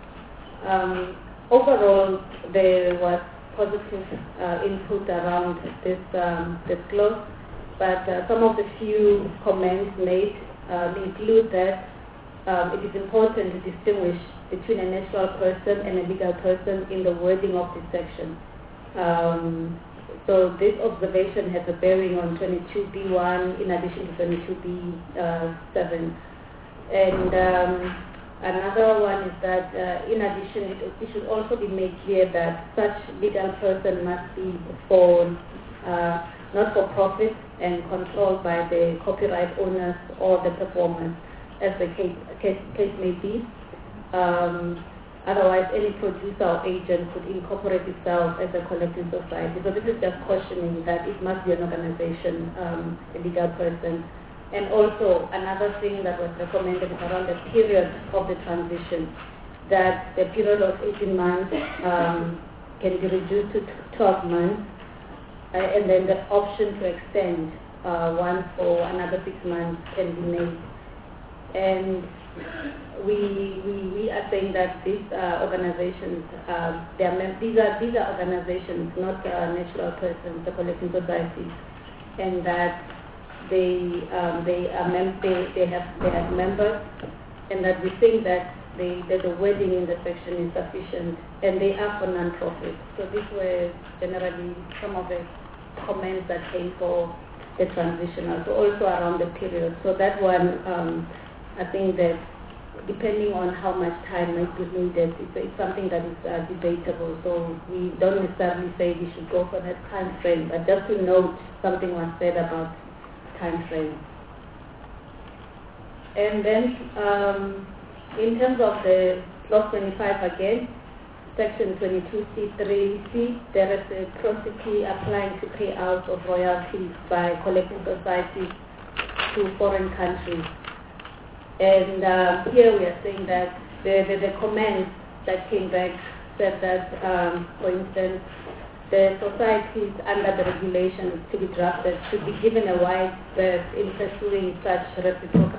Um, overall, there was positive uh, input around this, um, this clause, but uh, some of the few comments made Um, include that um, it is important to distinguish between a natural person and a legal person in the wording of this section. Um, so this observation has a bearing on twenty-two B one in addition to twenty-two B seven. And um, another one is that uh, in addition, it, it should also be made clear that such legal person must be for uh, not for profit and controlled by the copyright owners or the performers, as the case, case, case may be. Um, otherwise, any producer or agent could incorporate itself as a collecting society. So this is just cautioning that it must be an organization, um, a legal person. And also, another thing that was recommended is around the period of the transition, that the period of eighteen months um, can be reduced to twelve months. Uh, and then the option to extend uh, one for another six months can be made. And we we, we are saying that these uh, organizations, uh, they are mem- these are these are organizations, not uh, natural persons, the collecting societies, and that they um, they are mem- they, they have they have members, and that we think that they, that the wording in the section is sufficient, and they are for non-profit. So these were generally some of the comments that came for the transitional, so also around the period. So that one, um, I think that depending on how much time might be needed, it's, it's something that is uh, debatable. So we don't necessarily say we should go for that time frame, but just to note something was said about time frame. And then um, in terms of the clause twenty-five again, section twenty-two C three C, there is a prosecute applying to payouts of royalties by collecting societies to foreign countries. And uh, here we are saying that the, the, the comments that came back said that, um, for instance, the societies under the regulations to be drafted should be given a wide berth in pursuing such reciprocal,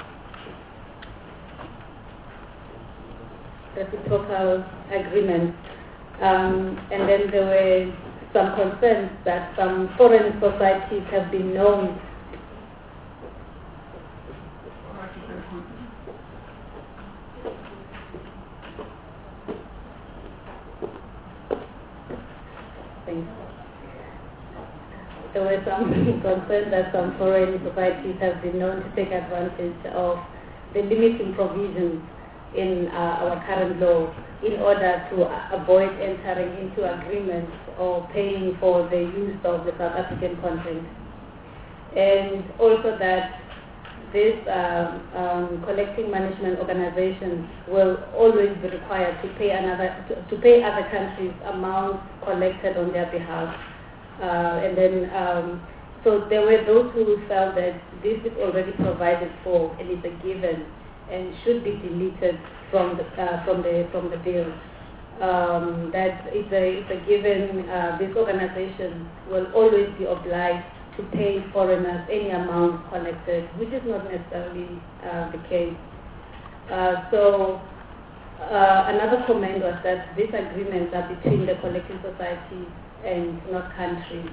reciprocal agreements. Um, and then there were some concerns that some foreign societies have been known There were some concerns that some foreign societies have been known to take advantage of the limiting provisions in uh, our current law in order to uh, avoid entering into agreements or paying for the use of the South African content. And also that these um, um, collecting management organizations will always be required to pay another to, to pay other countries amounts collected on their behalf. Uh, and then, um, so there were those who felt that this is already provided for and is a given and should be deleted from the uh, from the from the bill. Um, that it's a it's a given. Uh, these organizations will always be obliged to pay foreigners any amount collected, which is not necessarily uh, the case. Uh, so uh, another comment was that these agreements are between the collecting societies and not countries.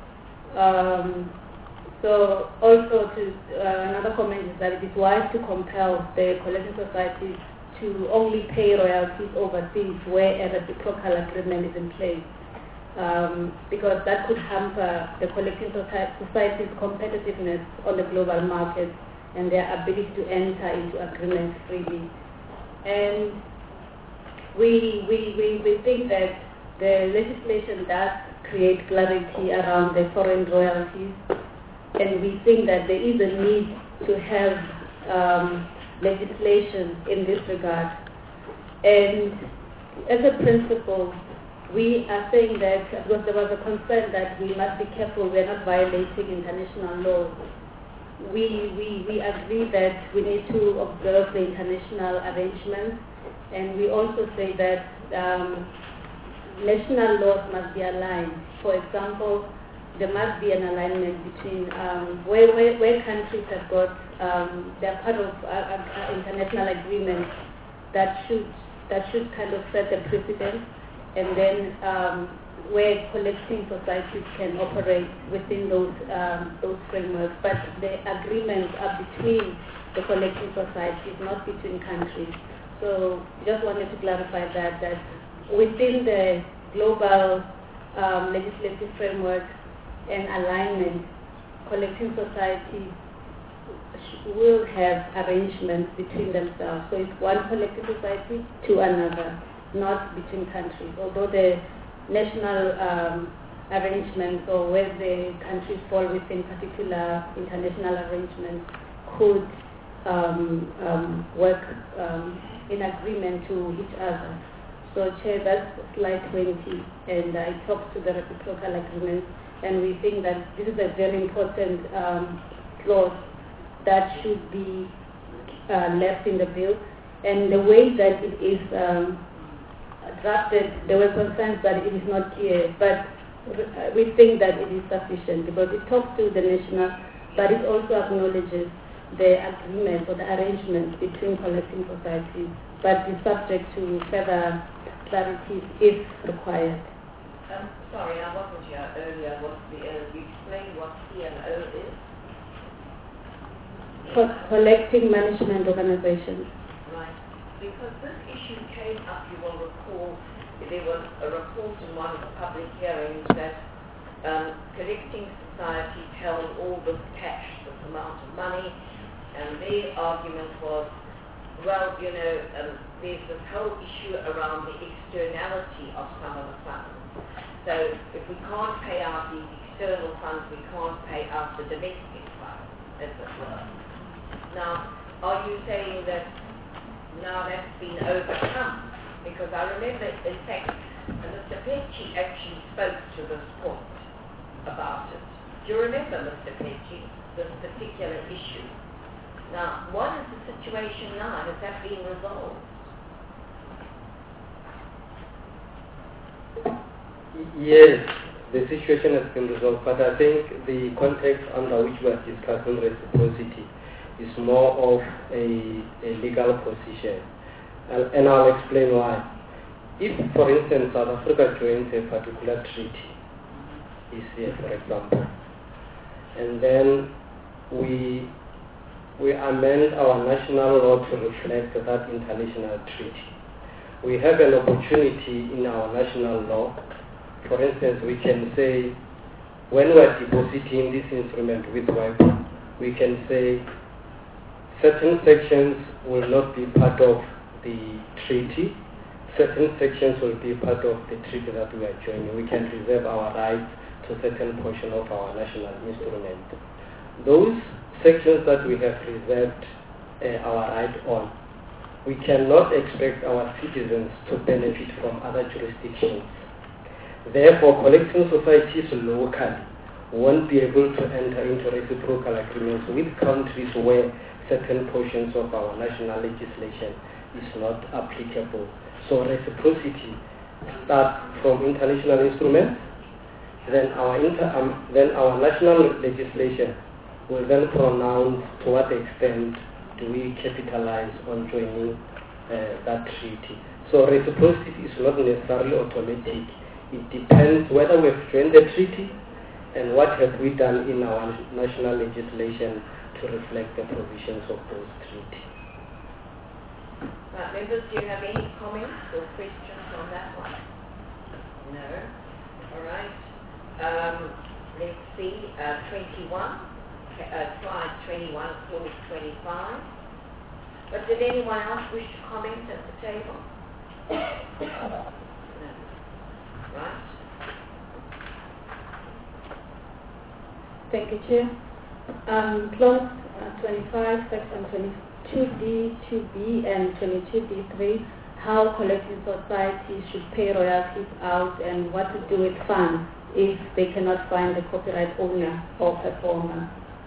Um, so also to uh, another comment is that it is wise to compel the collecting societies to only pay royalties overseas where a reciprocal agreement is in place. Um, because that could hamper the collecting society's competitiveness on the global market and their ability to enter into agreements freely. And we, we, we, we think that the legislation does create clarity around the foreign royalties, and we think that there is a need to have um, legislation in this regard. And as a principle, we are saying that because there was a concern that we must be careful we are not violating international law. We, we, we agree that we need to observe the international arrangements, and we also say that um, national laws must be aligned. For example, there must be an alignment between um, where, where, where countries have got, um, they're part of uh, uh, international agreements that should, that should kind of set a precedent, and then um, where collecting societies can operate within those um, those frameworks. But the agreements are between the collecting societies, not between countries. So just wanted to clarify that, that within the global um, legislative framework and alignment, collecting societies will have arrangements between themselves. So it's one collective society to another, not between countries, although the national um, arrangements or where the countries fall within particular international arrangements could um, um, work um, in agreement to each other. So Chair, that's slide twenty, and I talked to the reciprocal agreement, and we think that this is a very important um, clause that should be uh, left in the bill. And the way that it is um, drafted, there were concerns that it is not clear, but we think that it is sufficient because it talks to the national, but it also acknowledges the agreement or the arrangement between collecting societies, but is subject to further clarity if required. Um, sorry, I wasn't here earlier. What the, uh, you explained what C M O is? Co- collecting management organizations. Right. Because this issue came up, you will recall, there was a report in one of the public hearings that um, collecting societies held all this cash, this amount of money, and their argument was, well, you know, um, there's this whole issue around the externality of some of the funds. So if we can't pay out these external funds, we can't pay out the domestic funds, as it were. Now, are you saying that now that's been overcome? Because I remember, in fact, Mister Pecci actually spoke to this point about it. Do you remember, Mister Pecci, this particular issue? Now, what is the situation now? Has that been resolved? Yes, the situation has been resolved, but I think the context under which we are discussing reciprocity is more of a, a legal position. And, and I'll explain why. If, for instance, South Africa joins a particular treaty, E C A, for example, and then we we amend our national law to reflect that international treaty. We have an opportunity in our national law. For instance, we can say, when we are depositing this instrument with WIPO, we can say certain sections will not be part of the treaty, certain sections will be part of the treaty that we are joining. We can reserve our rights to certain portion of our national instrument. Those sections that we have reserved uh, our right on, we cannot expect our citizens to benefit from other jurisdictions. Therefore, collecting societies locally won't be able to enter into reciprocal agreements with countries where certain portions of our national legislation is not applicable. So reciprocity starts from international instruments, then our, inter, um, then our national legislation will then pronounce to what extent do we capitalize on joining uh, that treaty. So reciprocity is not necessarily automatic. It depends whether we've joined the treaty and what have we done in our national legislation to reflect the provisions of those treaties. Right, members, do you have any comments or questions on that one? No? All right. Um, let's see, uh, twenty-one, uh, slide twenty-one, clause twenty-five. But did anyone else wish to comment at the table? No. Right. Thank you, Chair. Um, clause uh, twenty-five, section twenty-two D, two B, and twenty-two D three, how collecting societies should pay royalties out and what to do with funds if they cannot find the copyright owner or performer.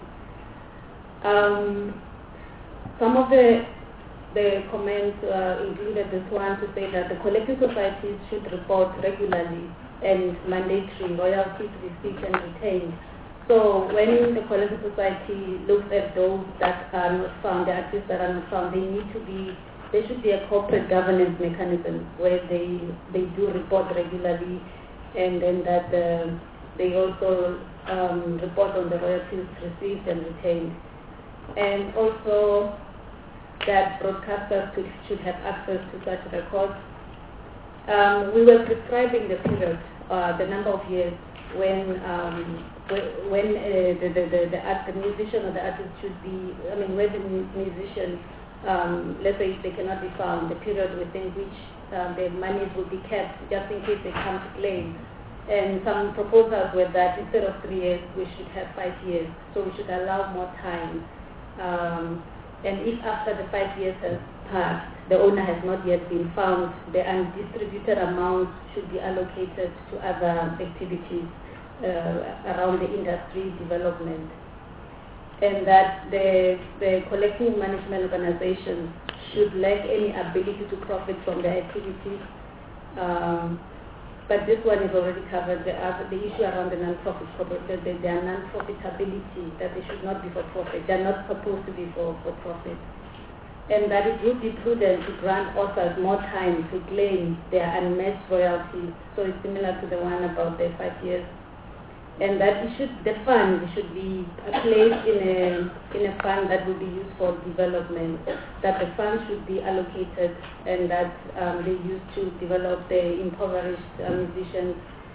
Um, some of the the comments uh, included this one to say that the collecting societies should report regularly and mandatory royalties received and retained. So when the collecting society looks at those that are not found, the artists that are not found, they need to be, there should be a corporate governance mechanism where they they do report regularly, and then that uh, they also um, report on the royalties received and retained. And also that broadcasters should, should have access to such records. Um, we were prescribing the period, uh, the number of years when um, when uh, the, the, the, the, art, the musician or the artist should be, I mean, where the musician, um, let's say if they cannot be found, the period within which um, the monies will be kept just in case they come to claim. And some proposals were that instead of three years, we should have five years. So we should allow more time. Um, and if after the five years has passed, the owner has not yet been found, the undistributed amount should be allocated to other activities uh, around the industry development. And that the, the collecting management organizations should lack any ability to profit from their activities. Um, But this one is already covered. The, uh, the issue around the non-profit, the, the, their non-profitability, that they should not be for profit. They are not supposed to be for, for profit. And that it would be prudent to grant authors more time to claim their unmatched royalties. So it's similar to the one about the five years. And that it should, the fund should be placed in a, in a fund that will be used for development, that the fund should be allocated and that um, they use to develop the impoverished uh, musicians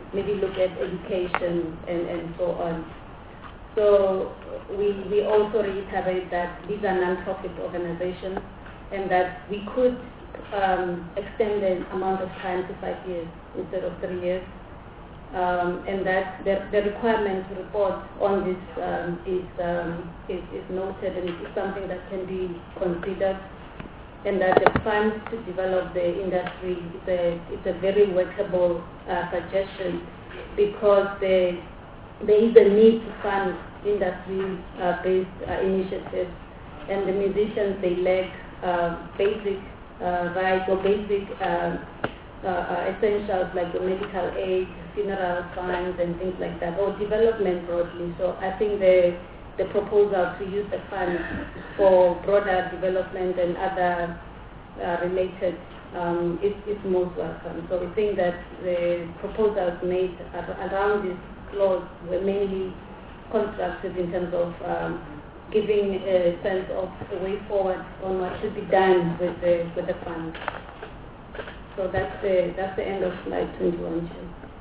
maybe look at education and, and so on. So we, we also reiterate that these are non-profit organizations and that we could um, extend the amount of time to five years instead of three years. Um, and that the, the requirement to report on this um, is, um, is, is noted and is something that can be considered, and that the funds to develop the industry is a, it's a very workable uh, suggestion, because the, there is a need to fund industry-based uh, uh, initiatives, and the musicians, they lack uh, basic uh, rights or basic uh, uh, uh, essentials like the medical aid, funeral funds and things like that, or development broadly. So I think the the proposal to use the funds for broader development and other uh, related um, is, is most welcome. So we think that the proposals made ar- around this clause were mainly constructive in terms of um, giving a sense of a way forward on what should be done with the with the funds. So that's the that's the end of slide twenty-one.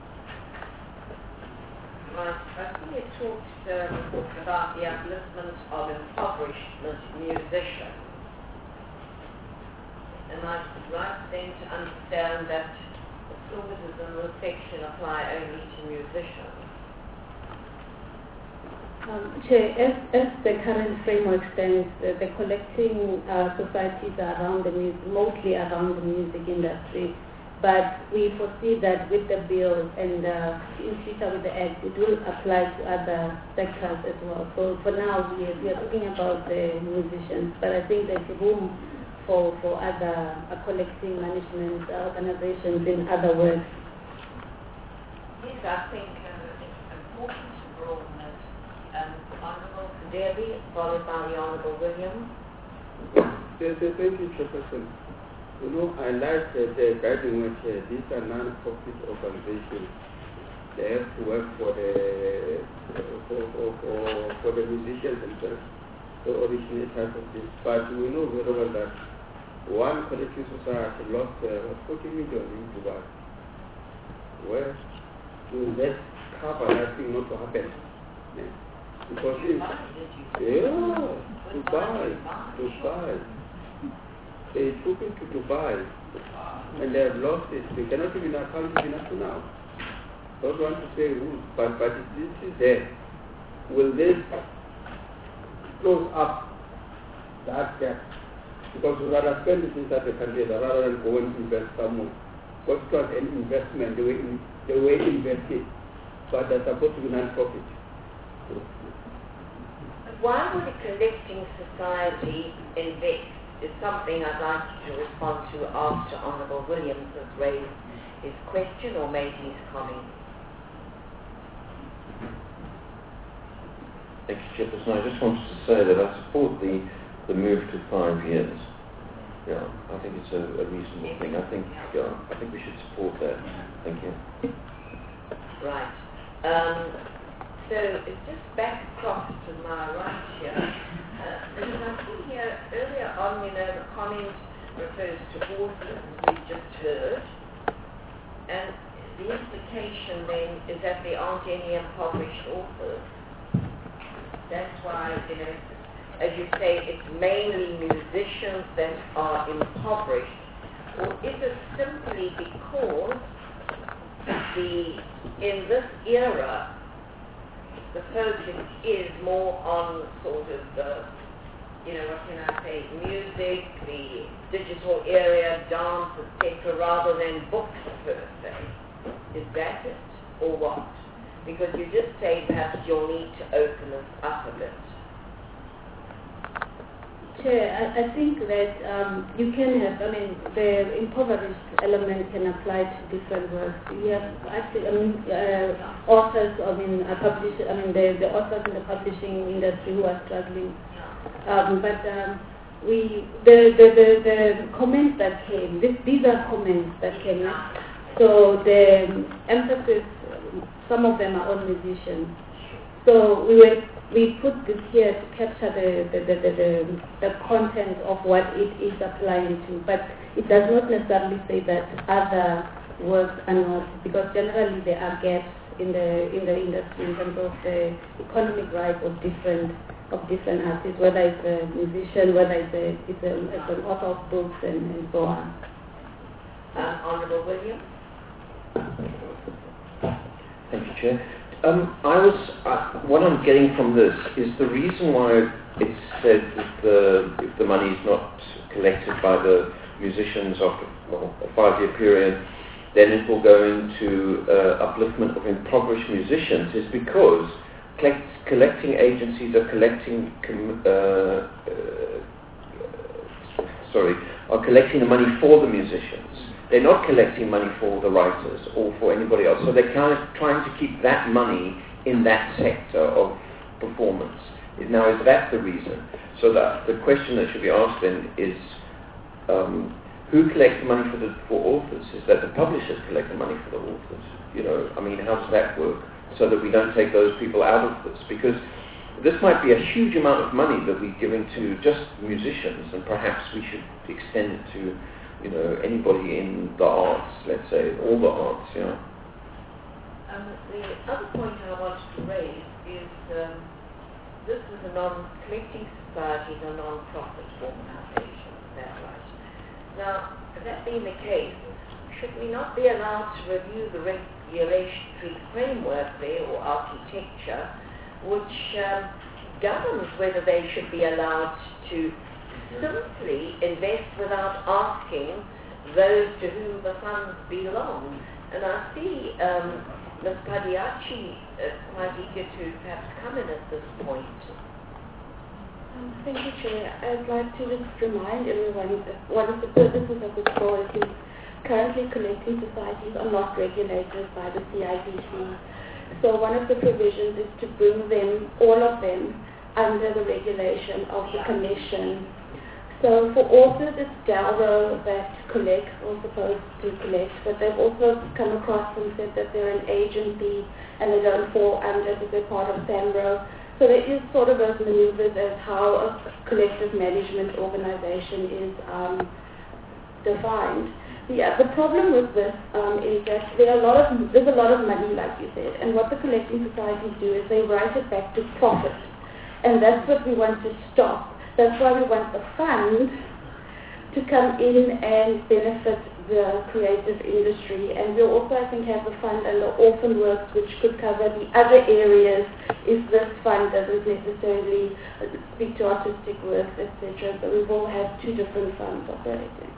Right. I think you talked um, about the upliftment of impoverished musicians. Am I right then to understand that the clauses in this section apply only to musicians? Um, Chair, as, as the current framework stands, uh, the collecting uh, societies are around the music, mostly around the music industry. But we foresee that with the bill and uh, in future with the act, it will apply to other sectors as well. So for now, we are, we are talking about the musicians, but I think there's room for, for other uh, collecting management uh, organizations in other words. Yes, I think uh, it's important to broaden it. Um, Honourable Debbie, followed by the Honourable William. Yes, thank you, Chairperson. You know, I like uh, the guiding which uh, these are non-profit organizations. They have to work for the uh, for, for, for, for the musicians themselves, the originators of this. But we know very well that one collective society lost uh, forty million in Dubai. Where will that cover that thing not to happen? Yeah. Because it's, yeah, Dubai, Dubai. They took it to Dubai and they have lost it. They cannot even account it enough now. Don't want to say rules, but, but this is there. Will this close up that gap? Because we rather spend it inside the country rather than go and invest somewhere. Because it was an investment, they were, in, they were invested, but they're supposed to be non-profit. Why would a collecting society invest? Is something I'd like you to respond to after Honourable Williams has raised his question or made his comment. Thank you, Chairperson. I just wanted to say that I support the, the move to five years. Yeah, I think it's a, a reasonable thing. I think yeah, I think we should support that. Thank you. Right. Um, so it's just back across to my right here. Uh, because I see here earlier on, you know, the comment refers to authors, we've just heard, and the implication then is that there aren't any impoverished authors. That's why, you know, as you say, it's mainly musicians that are impoverished, or is it simply because the in this era the focus is more on sort of the, you know, what can I say, music, the digital area, dance, et cetera, rather than books per se? Is that it, or what? Because you just say perhaps you'll need to open this up a bit. Chair, I, I think that um, you can have, I mean, the impoverished element can apply to different works. You have actually, I mean, uh, authors, I mean, uh, publish, I mean, the, the authors in the publishing industry who are struggling. Um, but um, we, the, the, the, the comments that came, this, these are comments that came in. So the emphasis, some of them are on musicians. So we were we put this here to capture the the, the, the, the, the content of what it is applying to, but it does not necessarily say that other works are not, because generally there are gaps in the in the industry in terms of the economic rights of different of different artists, whether it's a musician, whether it's a it's, a, it's an author of books and, and so on. Um, Honourable William. Thank you, Chair. Um, I was uh, what I'm getting from this is the reason why it's said that the, if the money is not collected by the musicians after well, a five-year period, then it will go into uh, upliftment of impoverished musicians, is because collect, collecting agencies are collecting, com, uh, uh, sorry, are collecting the money for the musicians. They're not collecting money for the writers or for anybody else. So they're kind of trying to keep that money in that sector of performance. Now, is that the reason? So that the question that should be asked then is, um, who collects money for the for authors? Is that the publishers collect the money for the authors? You know, I mean, how does that work? So that we don't take those people out of this, because this might be a huge amount of money that we're giving to just musicians, and perhaps we should extend it to, you know, anybody in the arts, let's say, all the arts, you know. Um, the other point I wanted to raise is um, this is a non-collecting society, a non-profit organisation, is that right? Now, that being the case, should we not be allowed to review the regulatory framework there, or architecture, which um, governs whether they should be allowed to simply invest without asking those to whom the funds belong? And I see um, Miz Padiachi uh, quite eager to perhaps come in at this point. Um, thank you, Chair. I'd like to just remind everyone that one of the purposes of this law is that currently collecting societies are not regulated by the C I P C. So one of the provisions is to bring them, all of them, under the regulation of the Commission. So for authors, it's Dalro that collects or supposed to collect, but they've also come across and said that they're an agency and they don't fall under because they're part of SAMRO. So there is sort of those maneuvers as how a collective management organization is um, defined. The, uh, the problem with this um, is that there are a lot of, there's a lot of money, like you said, and what the collecting societies do is they write it back to profit. And that's what we want to stop. That's why we want the fund to come in and benefit the creative industry. And we'll also, I think, have the fund under Orphan Works, which could cover the other areas if this fund doesn't necessarily speak to artistic works, et cetera. So we will have two different funds operating.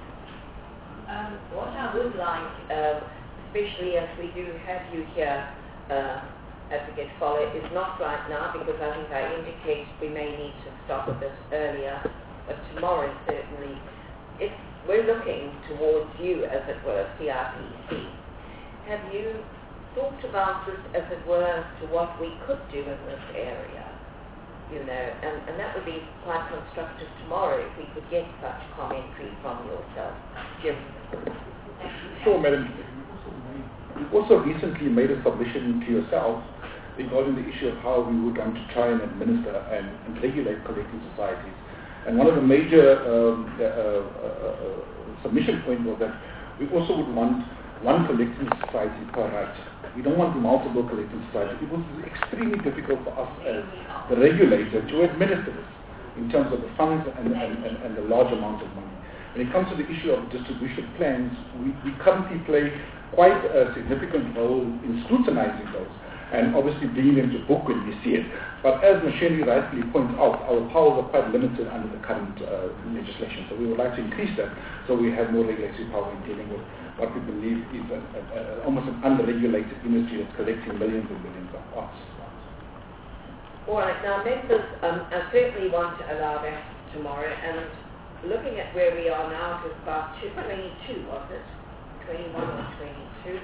Um, what I would like, uh, especially as we do have you here, uh, Advocate Follow, is not right now, because I think I indicated we may need to stop a bit earlier, but tomorrow certainly. If we're looking towards you, as it were, C R P C, have you thought about this, as it were, to what we could do in this area? You know, and, and that would be quite constructive tomorrow if we could get such commentary from yourself. Jim. Sure, Madam. You also recently made a submission to yourself regarding the issue of how we would want to try and administer and, and regulate collecting societies. And one of the major um, uh, uh, uh, submission points was that we also would want one collecting society per right. We don't want multiple collecting societies. It was extremely difficult for us as the regulator to administer this in terms of the funds and, and, and, and the large amounts of money. When it comes to the issue of distribution plans, we, we currently play quite a significant role in scrutinizing those and obviously bringing them to book when we see it. But as Masheni rightly points out, our powers are quite limited under the current uh, legislation. So we would like to increase that so we have more regulatory power in dealing with what we believe is a, a, a, almost an underregulated industry that's collecting millions and millions of arts. All right, now members, um, I certainly want to allow that tomorrow, and looking at where we are now, it was about two twenty-two, was it? twenty-one or twenty-two?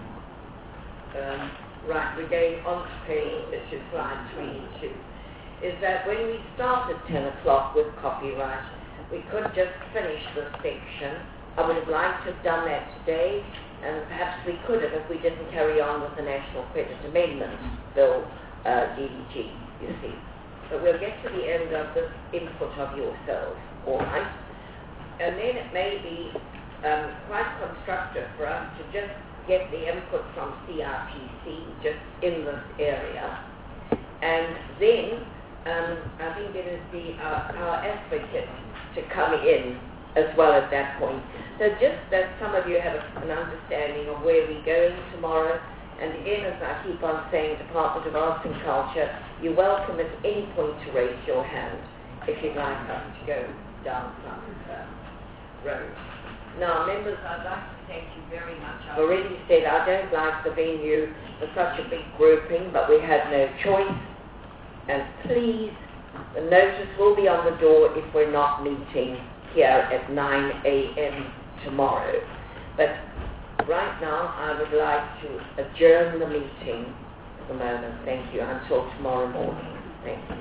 Um, right, we're going on to page, to slide twenty-two. Is that when we start at ten o'clock with copyright, we could just finish this section. I would have liked to have done that today, and perhaps we could have if we didn't carry on with the National Credit Amendment Bill, uh, D D G, you see. But we'll get to the end of this input of yourselves, all right? And then it may be um, quite constructive for us to just get the input from C I P C just in this area. And then um, I think it is the, uh, our advocate to come in as well at that point. So just that some of you have a, an understanding of where we're going tomorrow. And again, as I keep on saying, Department of Arts and Culture, you're welcome at any point to raise your hand if you'd like us to go down some uh, road. Now, members, I'd like to thank you very much. I've already said I don't like the venue for such a big grouping, but we had no choice. And please, the notice will be on the door if we're not meeting here at nine a.m. tomorrow. But right now, I would like to adjourn the meeting for the moment. Thank you. Until tomorrow morning. Thank you.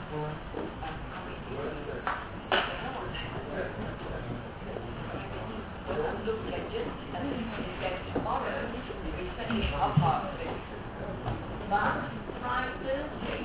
Look at just as you said tomorrow, we finish our part of it. But Friday, Thursday,